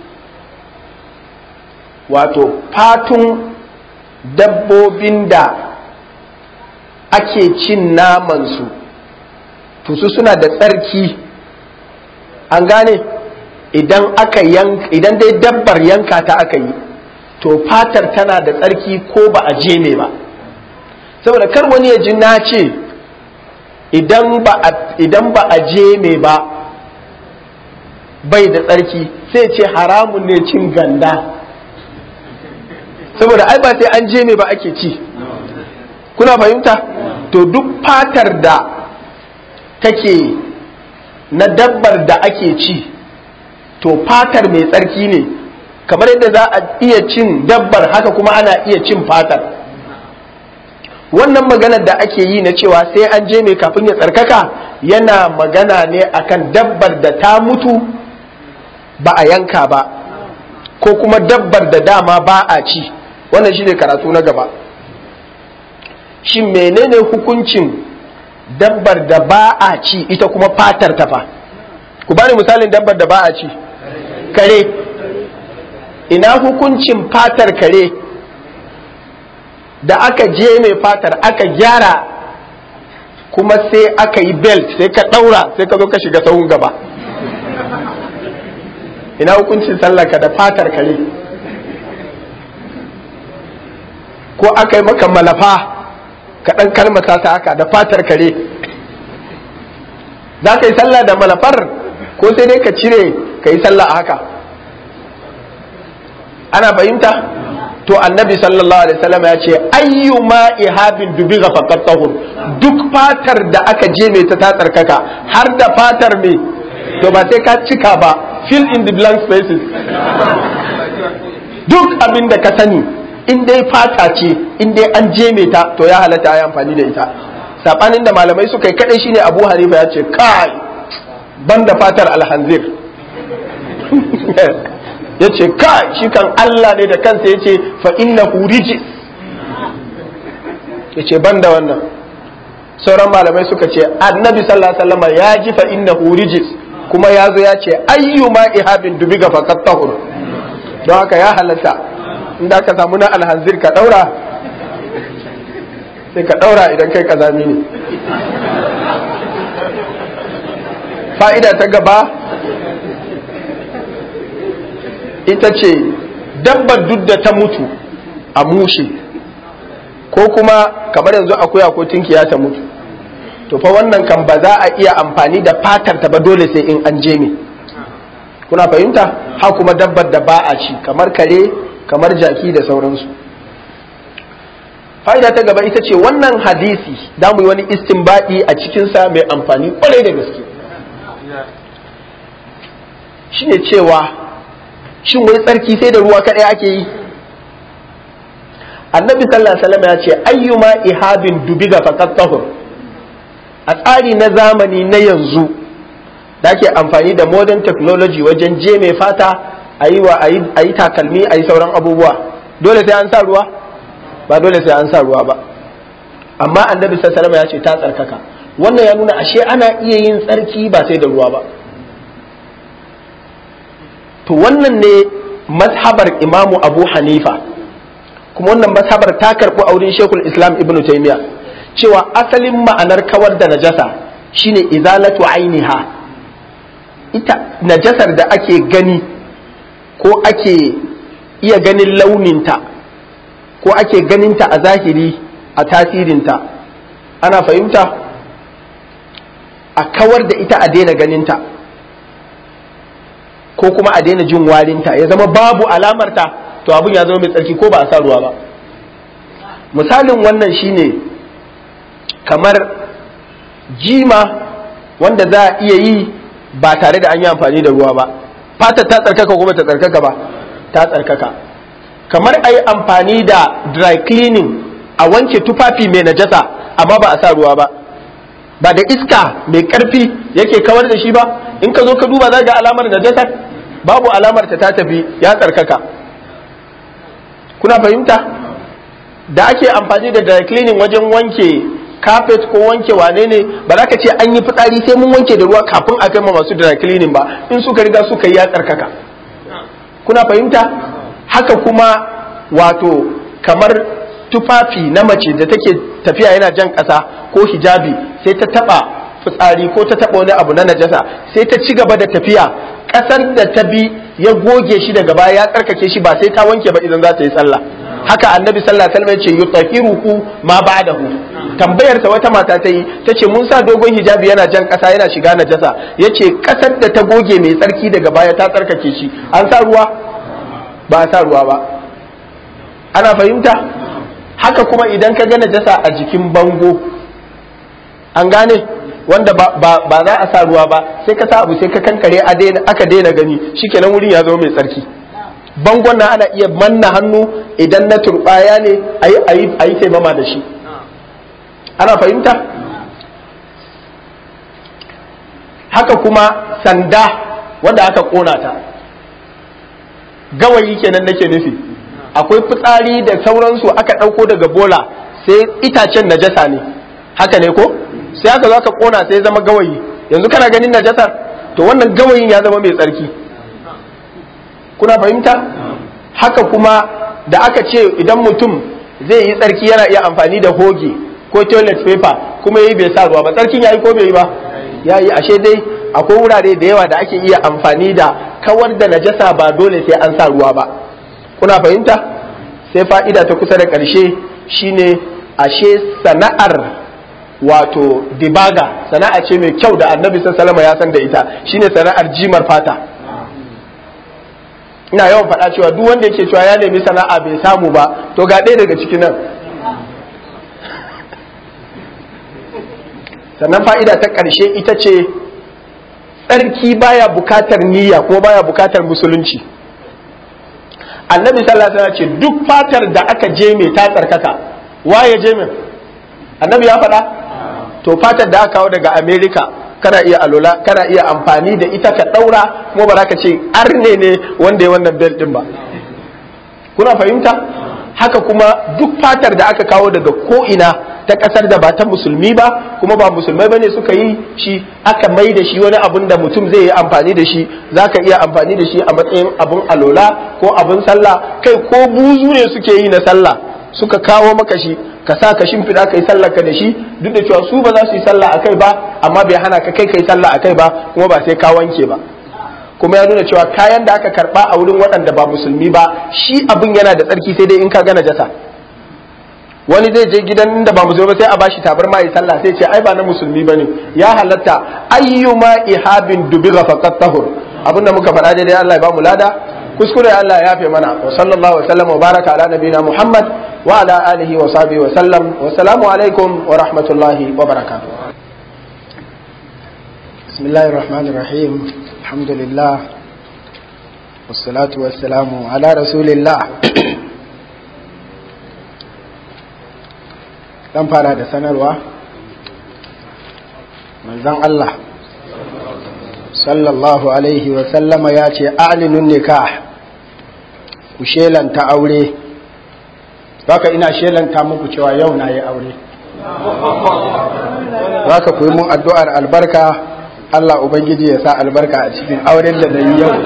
Speaker 1: wato fatun dabbobin da ake cin namansu, to su suna da tsarki, an gane, idan aka yanka, idan dai dabbar yanka ta aka yi, to fatar tana da tsarki ko ba a je ne ba. Saboda kar wani ya ji na ce idan ba a je me ba bai da tsarki, sai ce haramun ne cin ganda, saboda ai ba sai an je me ba ake ci. Kuna fahimta? To duk fatar da take na dabbar da ake ci, to fatar mai tsarki ne, kamar yadda za a iya cin dabbar haka kuma ana iya cin fatar. Wannan maganar da ake yi na cewa sai an je mai kafin ya tsarkaka, yana magana ne akan dabbar da ta mutu ba a yanka ba, ko kuma dabbar da dama ba a ci. Wannan shi ne karatu na gaba. Shin menene hukuncin dabbar da ba a ci ita kuma fatar ta fa? Ku bani misalin dabbar da ba a ci. Kare. Ina hukuncin fatar kare da aka je mai fatar aka gyara kuma sai aka yi belt, sai ka daura, sai ka zo ka shiga sahun gaba. Ina hukuncin sallaka da fatar kare? Ko aka yi maka malafa ka ɗan kalmata ta haka da fatar kare, za ka yi sallah da malafar ko sai dai ka cire ka yi sallah a haka? Ana fahimta? To annabi sallallahu alaihi wasallam ya ce ayyuma ihabin dubiga faqat tahur, duk fatar da aka je mai ta tsarkaka, har da fatar me, to ba sai ka cika ba, fill in the blank spaces. Duk abin da ka sani in dai fata ce, in dai an je mai ta, to ya halatta a yi amfani da ita. Sabanin da malamai suka yi kadai shine Abu Hanifa ya ce kai banda fatar alhanzir. Ya ce kai shi kan Allah ne da kansa ya ce fa innahu rijis, ya ce banda wannan. Sauran malamai suka ce annabi sallallahu alaihi wasallam ya ji fa innahu rijis, kuma ya zo ya ce ayyuma ihabin dubiga faqat tahur. Don haka ya halatta inda ka samu na alhanzir ka daura, sai ka daura idan kai kazami ne. Fa'ida ta gaba ita ce dabbar duk da ta mutu a mushe, ko kuma kamar yanzu akuya ko tinkiya ta mutu, to fa wannan kan ba za a iya amfani da fatar ta ba, dole sai in an je ne. Kuna fahimta? Ha kuma dabbar da ba a ci kamar kare, kamar jaki da sauransu. Fa'ida ta gaba ita ce wannan hadisi da mu yi wani istinbadi a cikinsa mai amfani kwarai da gaske, shine cewa shin wai tsarki sai da ruwa kaɗai ake yi? Annabi sallallahu alaihi wasallam ya ce ayyuma ihabin dubiga faqat tahur. A tsari na zamani na yanzu da ake amfani da modern technology wajen je mai fata a yi wa a yi takalmi, a yi sauran abubuwa, dole sai an sa ruwa? Ba dole sai an sa ruwa ba, amma annabi sallallahu alaihi wasallam ya ce ta tsarkaka. Wannan ya nuna ashe ana iya yin tsarki ba sai da ruwa ba. To wannan ne mazhabar Imamu Abu Hanifa, kuma wannan mazhabar ta karɓi a wurin Sheikhul Islam Ibn Taymiyyah, cewa asalin ma'anar kawar da najasa shine izalatu ainiha. Ita najasar da ake gani ko ake iya ganin launinta ko ake ganinta a zahiri a tasirinta, ana fahimta? a kawar da ita a daina ganinta ko kuma a daina jin warinta ya zama babu alamarta, to abin ya zama mai tsarki ko ba a sa ruwa ba. Misalin wannan shine kamar jima wanda za a iya yi ba tare da an yi amfani da ruwa ba. Fatar ta tsarkaka ko ba ta tsarkaka ba? Ta tsarkaka. Kamar a yi amfani da dry cleaning a wanke tufafi mai najasa amma ba a sa ruwa ba, ba da iska mai karfi yake kawar da shi ba. In ka zo ka duba za ga alamar najasar, babu alamar ta tafi, ya tsarkaka. Kuna fahimta? Da ake amfani da dry cleaning wajen wanke carpet ko wanke wane ne, ba za ka ce an yi fitsari sai mun wanke da ruwa kafin a kai ma masu dry cleaning ba, in suka riga suka yi ya tsarkaka. Kuna fahimta? Haka kuma wato kamar tufafi na mace da take tafiya yana jan ƙasa ko hijabi sai ta taba fitsari ko ta taba wani abu na najasa sai ta ci gaba da tafiya, ƙasar da ta bi ya goge shi daga baya ya tsarkake shi, ba sai ta wanke ba idan za ta yi sallah. Haka annabi sallallahu alaihi wasallam ya ce yutahiruhu ma ba'dahu. Tambayar ta wata mata ta yi, ta ce mun sa dogon hijabi yana jan ƙasa yana shiga najasa, yace ƙasar da ta goge mai tsarki daga baya ta tsarkake shi, an sa ruwa? Ba a sa ruwa ba. Ana fahimta? Haka kuma idan ka ga najasa a jikin bango, an gane wanda ba, ba, ba za a sa ruwa ba, sai ka sa abu sai ka kankare aka daina gani, shikenan wurin ya zama mai tsarki. Bangon na ana iya manna hannu idan na turbaya ne a yi taimama da shi. Ana fahimta? Haka kuma sanda wanda aka kona ta, gawayi kenan nake nufi, akwai fitsari da sauransu aka ɗauko daga bola sai itacen najasa ne, haka ne ko? Sai aka zo aka kona sai zama gawayi, yanzu kana ganin najasar, to wannan gawayin ya zama mai tsarki. Kuna fahimta? Haka kuma da aka ce idan mutum zai yi tsarki yana iya amfani da hoge ko toilet paper kuma yayi bai sa ruwa ba, tsarkin yayi ko bai yi ba? Yayi. Ashe dai akwai wurare da yawa da ake iya amfani da kawar da najasa ba dole sai an sa ruwa ba. Kuna fahimta? Sai fa'ida ta kusa da ƙarshe shine ashe sana'ar wato dibaga sana'a ce mai kyau da annabi sallallahu alaihi wasallam ya san da ita, shine sana'ar jimar fata. Ina yawan faɗa cewa duk wanda yake cewa ya nemi sana'a bai samu ba, to ga ɗaya daga cikin nan. Sannan fa'ida ta ƙarshe ita ce tsarki baya bukatar niyya ko baya bukatar musulunci. Annabi sallallahu alaihi wasallam ce duk fatar da aka je mai ta tsarkaka. Waye je mai? Annabi ya faɗa? To fatar da aka kawo daga America kana iya alola, kana iya amfani da ita ka daura, kuma ba za ka ce arne ne wanda ya wannan bel din ba. Kuna fahimta? Haka kuma duk fatar da aka kawo daga ko'ina ta kasar da ba ta musulmi ba, kuma ba musulmai bane suka yi shi, aka mai da shi wani abun da mutum zai yi amfani da shi, za ka iya amfani da shi a matsayin abun alola ko abun sallah, kai ko buzu ne suke yi na sallah suka kawo maka shi, ka sa ka shimfiɗa ka yi sallar ka da shi, duk da cewa su ba za su yi sallah a kai ba, amma bai hana ka kai ka yi sallah a kai ba, kuma ba sai ka wanke ba. Kuma ya nuna cewa kayan da aka karɓa a wurin waɗanda ba musulmi ba, shi abin yana da tsarki sai dai in ka gana jasa. Wani zai je gidan da ba musulmi ba sai a bashi tabarma yi sallah sai ce ai ba na musulmi bane, ya halatta ayyuma ihabin dubiga faqat tahur. Abinda muka faɗa daidai Allah ya ba mu lada, kuskure Allah ya yafe mana. Wa sallallahu wa sallam wa baraka ala nabina Muhammad wa ala alihi wa sahbihi wa sallam. Wa assalamu alaikum wa rahmatullahi wa barakatuh. Bismillahir rahmanir rahim. Alhamdulillah. Wassalatu wassalamu ala rasulillah. Dan fara da sanarwa. Manzon Allah sallallahu alaihi wa sallama ya ce a'linun nikah, ku shelanta aure. Baka ina shelanta muku cewa yau na yi aure. Baka ku yi mun addu'ar albarka, Allah Ubangiji ya sa albarka a cikin auren da na yi yau.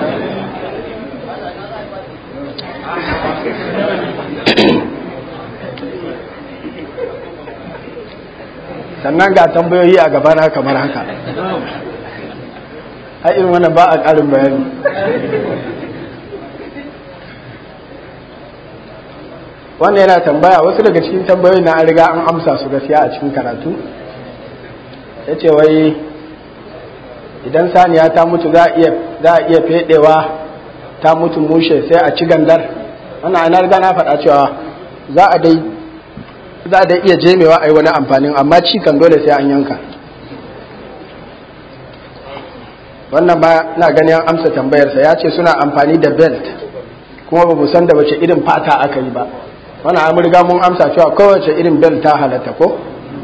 Speaker 1: Sannan ga tambayoyi a gabana kamar haka. A irin wannan ba a ƙarin bayani. Wannan yana tambaya, wasu daga cikin tambayoyi na an riga an amsa su gaskiya a cikin karatu. ya ce wai idan saniya ta mutu za a iya fedewa ta mutu mushe sai a ci gandar. wannan ana riga na faɗa cewa za a dai za a dai iya jemewa a yi wani amfanin, amma ci kan dole sai an yanka. wannan ba na ganin an amsa tambayarsa, ya ce suna amfani da belt kuma ba mu san da wace irin fata aka yi ba. wannan an riga mun amsa cewa kowace irin belt ta halatta ko.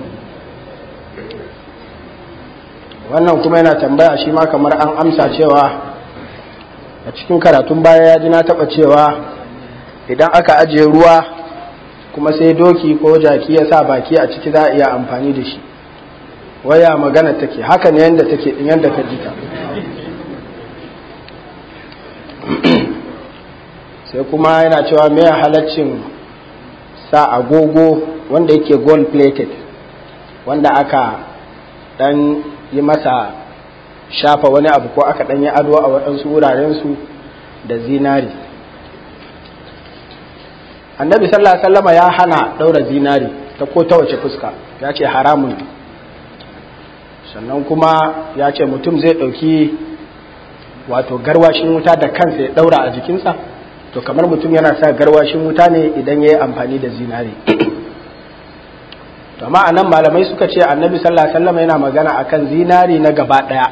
Speaker 1: wannan kuma yana tambaya shi ma kamar an amsa cewa a cikin karatun baya ya ji na taɓa cewa idan aka ajiye ruwa kuma sai doki ko jaki ya sa baki a ciki za a iya amfani da shi. waya magana take haka ne yadda take din yadda ka ji ta. sai kuma yana cewa me halaccin sa agogo wanda yake gold plated, wanda aka dan yi masa shafa wani abu ko aka dan yi ado a waɗansu wurarensu da zinari. annabi sallallahu alaihi wasallama ya hana daura zinari ta ko ta wace fuska, ya ce haramun. sannan kuma ya ce mutum zai ɗauki wato garwashin wuta da kansa ya daura a jikinsa, to kamar mutum yana sa garwashin wuta ne idan ya yi amfani da zinari. to amma anan malamai suka ce annabi sallallahu alaihi wasallam yana magana akan zinari na gaba daya,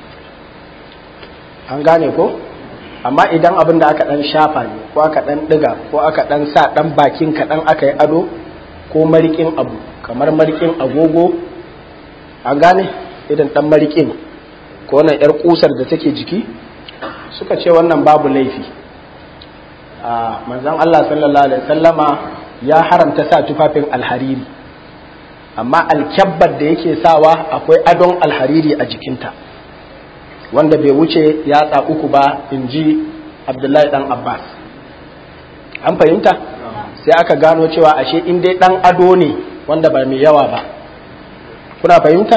Speaker 1: an gane ko. amma idan abin da aka dan shafa ne ko aka dan diga ko aka dan sa dan bakin kaɗan aka yi ado ko marikin abu kamar marikin agogo, an gane idan dan marikin ko wannan yar kusar da take jiki, suka ce wannan babu laifi. a manzon Allah sallallahu alaihi wasallama ya haramta sa tufafin alhariri, amma alkyabbar da yake sawa akwai adon alhariri a jikinta wanda bai wuce yatsa uku ba, in ji Abdullahi dan Abbas. an fahimta? sai aka gano cewa ashe in dai dan ado ne wanda ba mai yawa ba, kuna fahimta?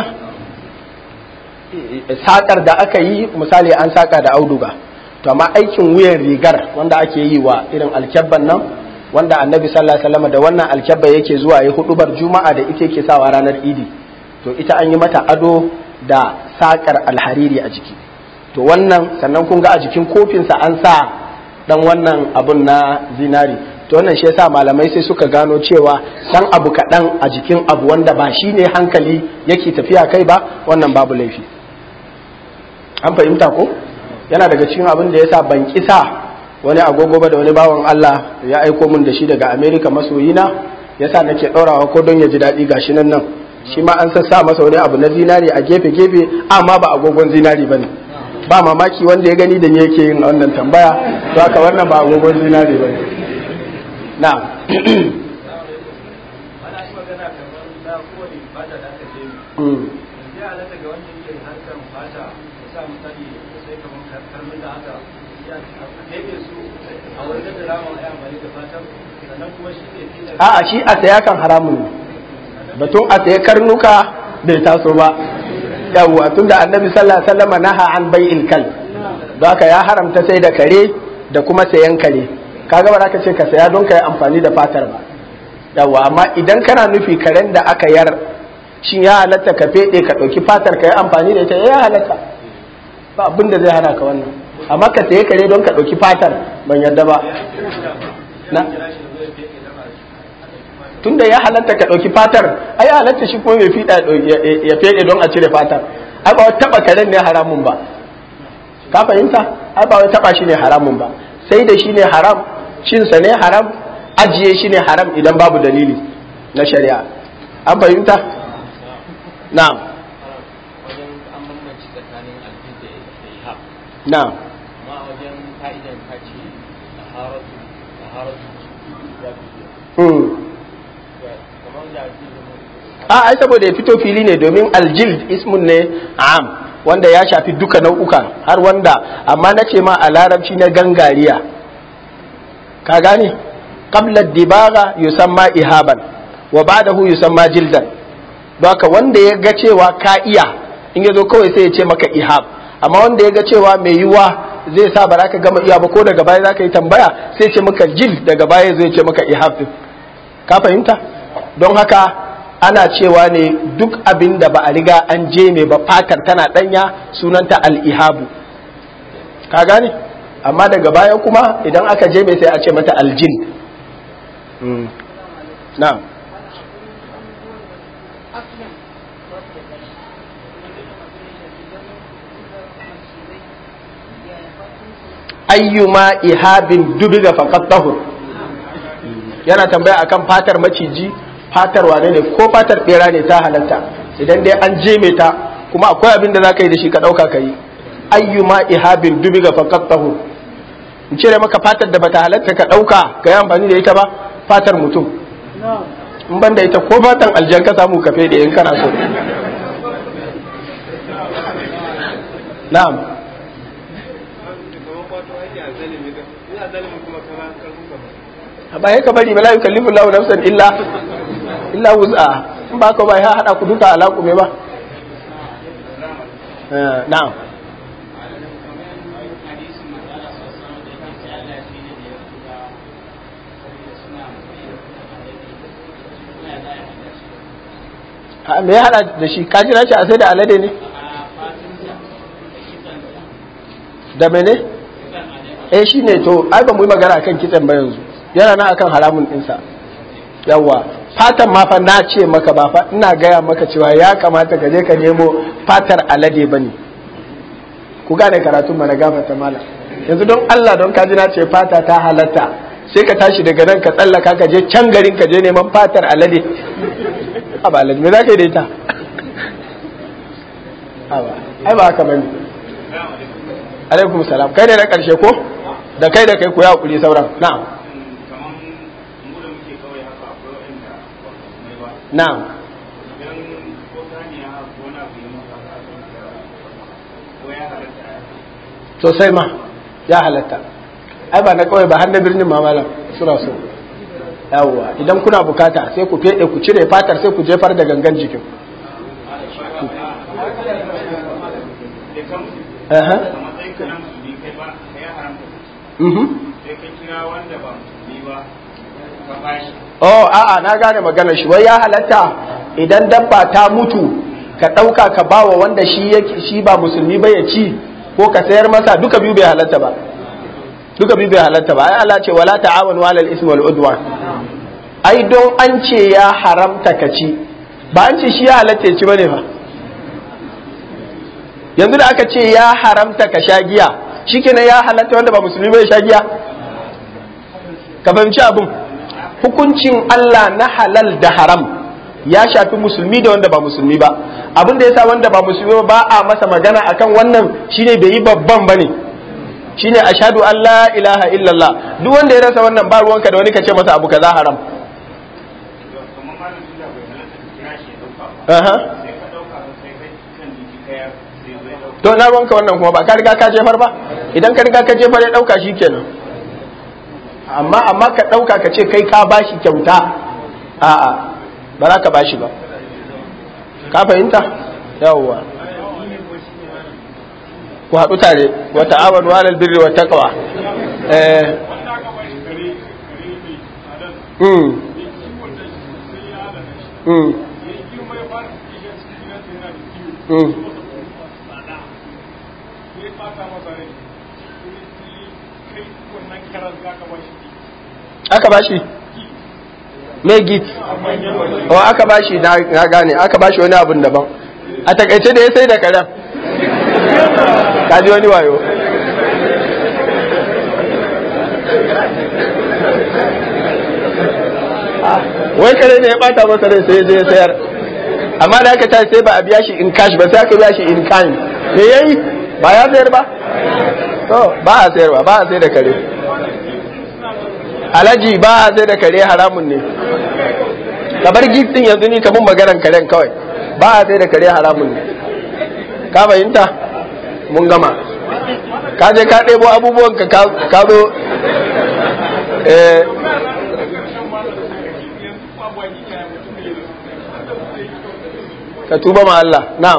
Speaker 1: sakar da aka yi misali an saka da auduga, to amma aikin wuyan rigar wanda ake yi wa irin alkyabban nan, wanda annabi sallallahu alaihi wasallam da wannan alkyabba yake zuwa yi hudubar juma'a da ita yake sawa ranar idi, to ita an yi mata ado da sakar alhariri a jiki. to wannan sannan kun ga a jikin kofinsa an sa dan wannan abun na zinari, to wannan shi yasa malamai sai suka gano cewa dan abu kaɗan a jikin abu wanda ba shi ne hankali yake tafiya kai ba, wannan babu laifi. an fahimta ko? yana daga cikin abin da yasa ban kisa wani agogo ba da wani bawan Allah ya aiko min da shi daga America masoyina, yasa nake ɗaurawa ko don ya ji daɗi gashi nan nan shi ma an sassa masa wani abu na zinari a gefe gefe, amma ba agogon zinari bane. ba mamaki wanda ya gani da ne yake yin wannan tambaya, to haka wannan ba agogon zinari bane. na'am. a'a shi a saya kan haramun ne, batun a saya karnuka bai taso ba. yawwa tunda annabi sallallahu alaihi wasallam naha an bai'il kal, don haka ya haramta sai da kare da kuma sayan kare. kaga ba za ka ce ka saya don ka yi amfani da fatar ba. yawwa amma idan kana nufi karen da aka yar, shin ya halatta ka fede ka dauki fatar ka yi amfani da ita? ya halatta, ba abin da zai hana ka wannan. amma ka saye kare don ka dauki fatar ban yarda ba. na tunda ya halatta ka dauki fatar, ai ya halatta shi kuma mai fida ya fede don a cire fatar. ai ba wai taba karen ne haramun ba, ka fahimta? ai ba wai taba shi ne haramun ba, sai da shi ne haram, cin sa ne haram, ajiye shi ne haram idan babu dalili na shari'a. an fahimta? na'am. na'am. a ai saboda ya fito fili ne, domin aljild ismun ne am wanda ya shafi duka nau'uka har wanda, amma na ce ma a larabci na gangariya, ka gane? qabla dibaga yusamma ihaban wa ba'dahu yusamma jildan. don haka wanda ya ga cewa ka iya in ya zo kawai sai ya ce maka ihab, amma wanda ya ga cewa mai yiwa zai sa ba za ka gama iya ba ko daga baya za ka yi tambaya sai ce maka jil, daga baya zai ce maka ihab din. ka fahimta? don haka ana cewa ne duk abin da ba a riga an je mai ba fatar tana ɗanya sunanta al'ihabu, ka gane? Amma daga baya kuma idan aka je mai sai a ce mata aljin. Na'am. Ayyuma ihabin dubiga faqat tahur, yana tambaya akan fatar maciji, fatar wane ne ko fatar bera ne ta halatta idan dai an jeme ta, kuma akwai abin da zaka yi da shi ka dauka kai. Ayyuma ihabin dubiga faqat tahur, in cire maka fatar da bata halatta ka dauka ka yi amfani da ita ba, fatar mutum in banda ita ko fatan aljan ka samu kafe da in kana so. Na'am. ba ya ka bari ba la yukallifu Allahu nafsan illa illa wuz'a, in ba ka ba ya hada ku duka alaku me ba. Na'am. a me ya hada da shi, ka jira shi a sai da alade ne da mene? eh shi ne to ai ba mu yi magana akan kitsen ba yanzu, yana nan akan haramun ɗinsa. Yawwa fatan ma fa na ce maka ba fa ina gaya maka cewa ya kamata ka je ka nemo fatar alade bane. Ku gane karatun mana gafarta mala. Yanzu don Allah don kaji na ce fata ta halatta sai ka tashi daga nan ka tsallaka ka je can garin ka je neman fatar alade. Aba alade me za ka yi da ita? Aba ai ba haka bane. Alaikum salam, kai ne na karshe ko? Da kai da kai ku ya hakuri sauran. Na'am. Na'am. Sosai ma ya halatta. Ai ba na kawai ba har na birnin ma malam suna so. Yawwa idan kuna bukata sai ku fede ku cire fatar sai ku jefar da gangan jikin. Aha. Mhm. Oh a'a na gane maganar shi, wai ya halatta idan dabba ta mutu ka ɗauka ka bawa wanda shi yake shi ba musulmi ba ya ci ko ka sayar masa, duka biyu bai halatta ba, duka biyu bai halatta ba. Ai Allah ce wala ta'awanu 'alal ismi wal udwan. Ai don an ce ya haramta ka ci ba an ce shi ya halatta ya ci bane fa. Yanzu da aka ce ya haramta ka sha giya shikenan ya halatta wanda ba musulmi ba ya sha giya? Ka fahimci abin. Hukuncin Allah na halal da haram ya shafi musulmi da wanda ba musulmi ba. Abin da yasa wanda ba musulmi ba a masa magana akan wannan shine bai yi babban bane, shine ashhadu an la ilaha illallah. Duk wanda ya rasa wannan ba ruwanka da wani kace masa abu kaza haram. Aha. To na ruwanka wannan kuma ba ka riga ka jefar ba, idan ka riga ka jefar ya dauka shikenan. amma amma ka ɗauka ka ce kai ka bashi kyauta, a'a ba za ka bashi ba. Ka fahimta? yawwa ku haɗu tare wa ta'awanu 'alal birri wat taqwa. eh mm mm mm aka bashi me git o aka bashi na gane aka bashi wani abun daban. A takaice da ya sai da karen ka ji wani wayo. Wai kare ne ya bata masa rai sai ya sayar, amma da aka tashi sai ba a biya shi in cash ba, sai aka biya shi in kind. Me yayi? Ba ya sayar ba? To ba a sayarwa, ba a sayar da kare. Alaji ba a sai da kare haramun ne. Ka bar giftin yanzu ni kamun maganar karen kawai. Ba a sai da kare haramun ne. Ka fahimta? Mun gama. Ka je ka ɗebo abubuwan ka ka zo eh ka tuba ma Allah. Na'am.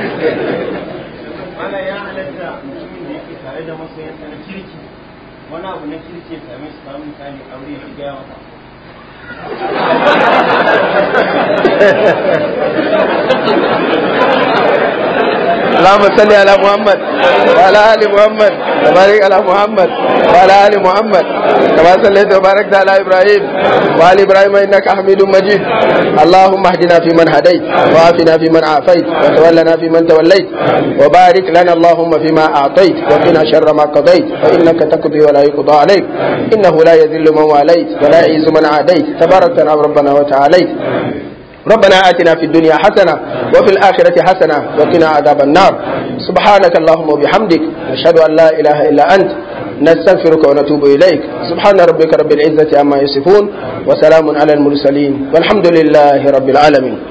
Speaker 3: wani abu na kirki ya same shi kamar misali aure ya gaya masa
Speaker 1: اللهم صل على محمد وعلى ال محمد وبارك على محمد وعلى ال محمد كما صليت وباركت على ابراهيم وعلى ابراهيم انك حميد مجيد. اللهم اهدنا فيمن هديت وعافنا فيمن عافيت وتولنا فيمن توليت وبارك لنا اللهم فيما اعطيت وقنا شر ما قضيت فانك تقضي ولا يقضى عليك انه لا يذل من واليت ولا يعز من عاديت تبارك ربنا وتعاليت. ربنا آتنا في الدنيا حسنة وفي الآخرة حسنة وقنا عذاب النار. سبحانك اللهم وبحمدك نشهد أن لا إله إلا أنت نستغفرك ونتوب إليك. سبحان ربك رب العزة عما يصفون وسلام على المرسلين والحمد لله رب العالمين.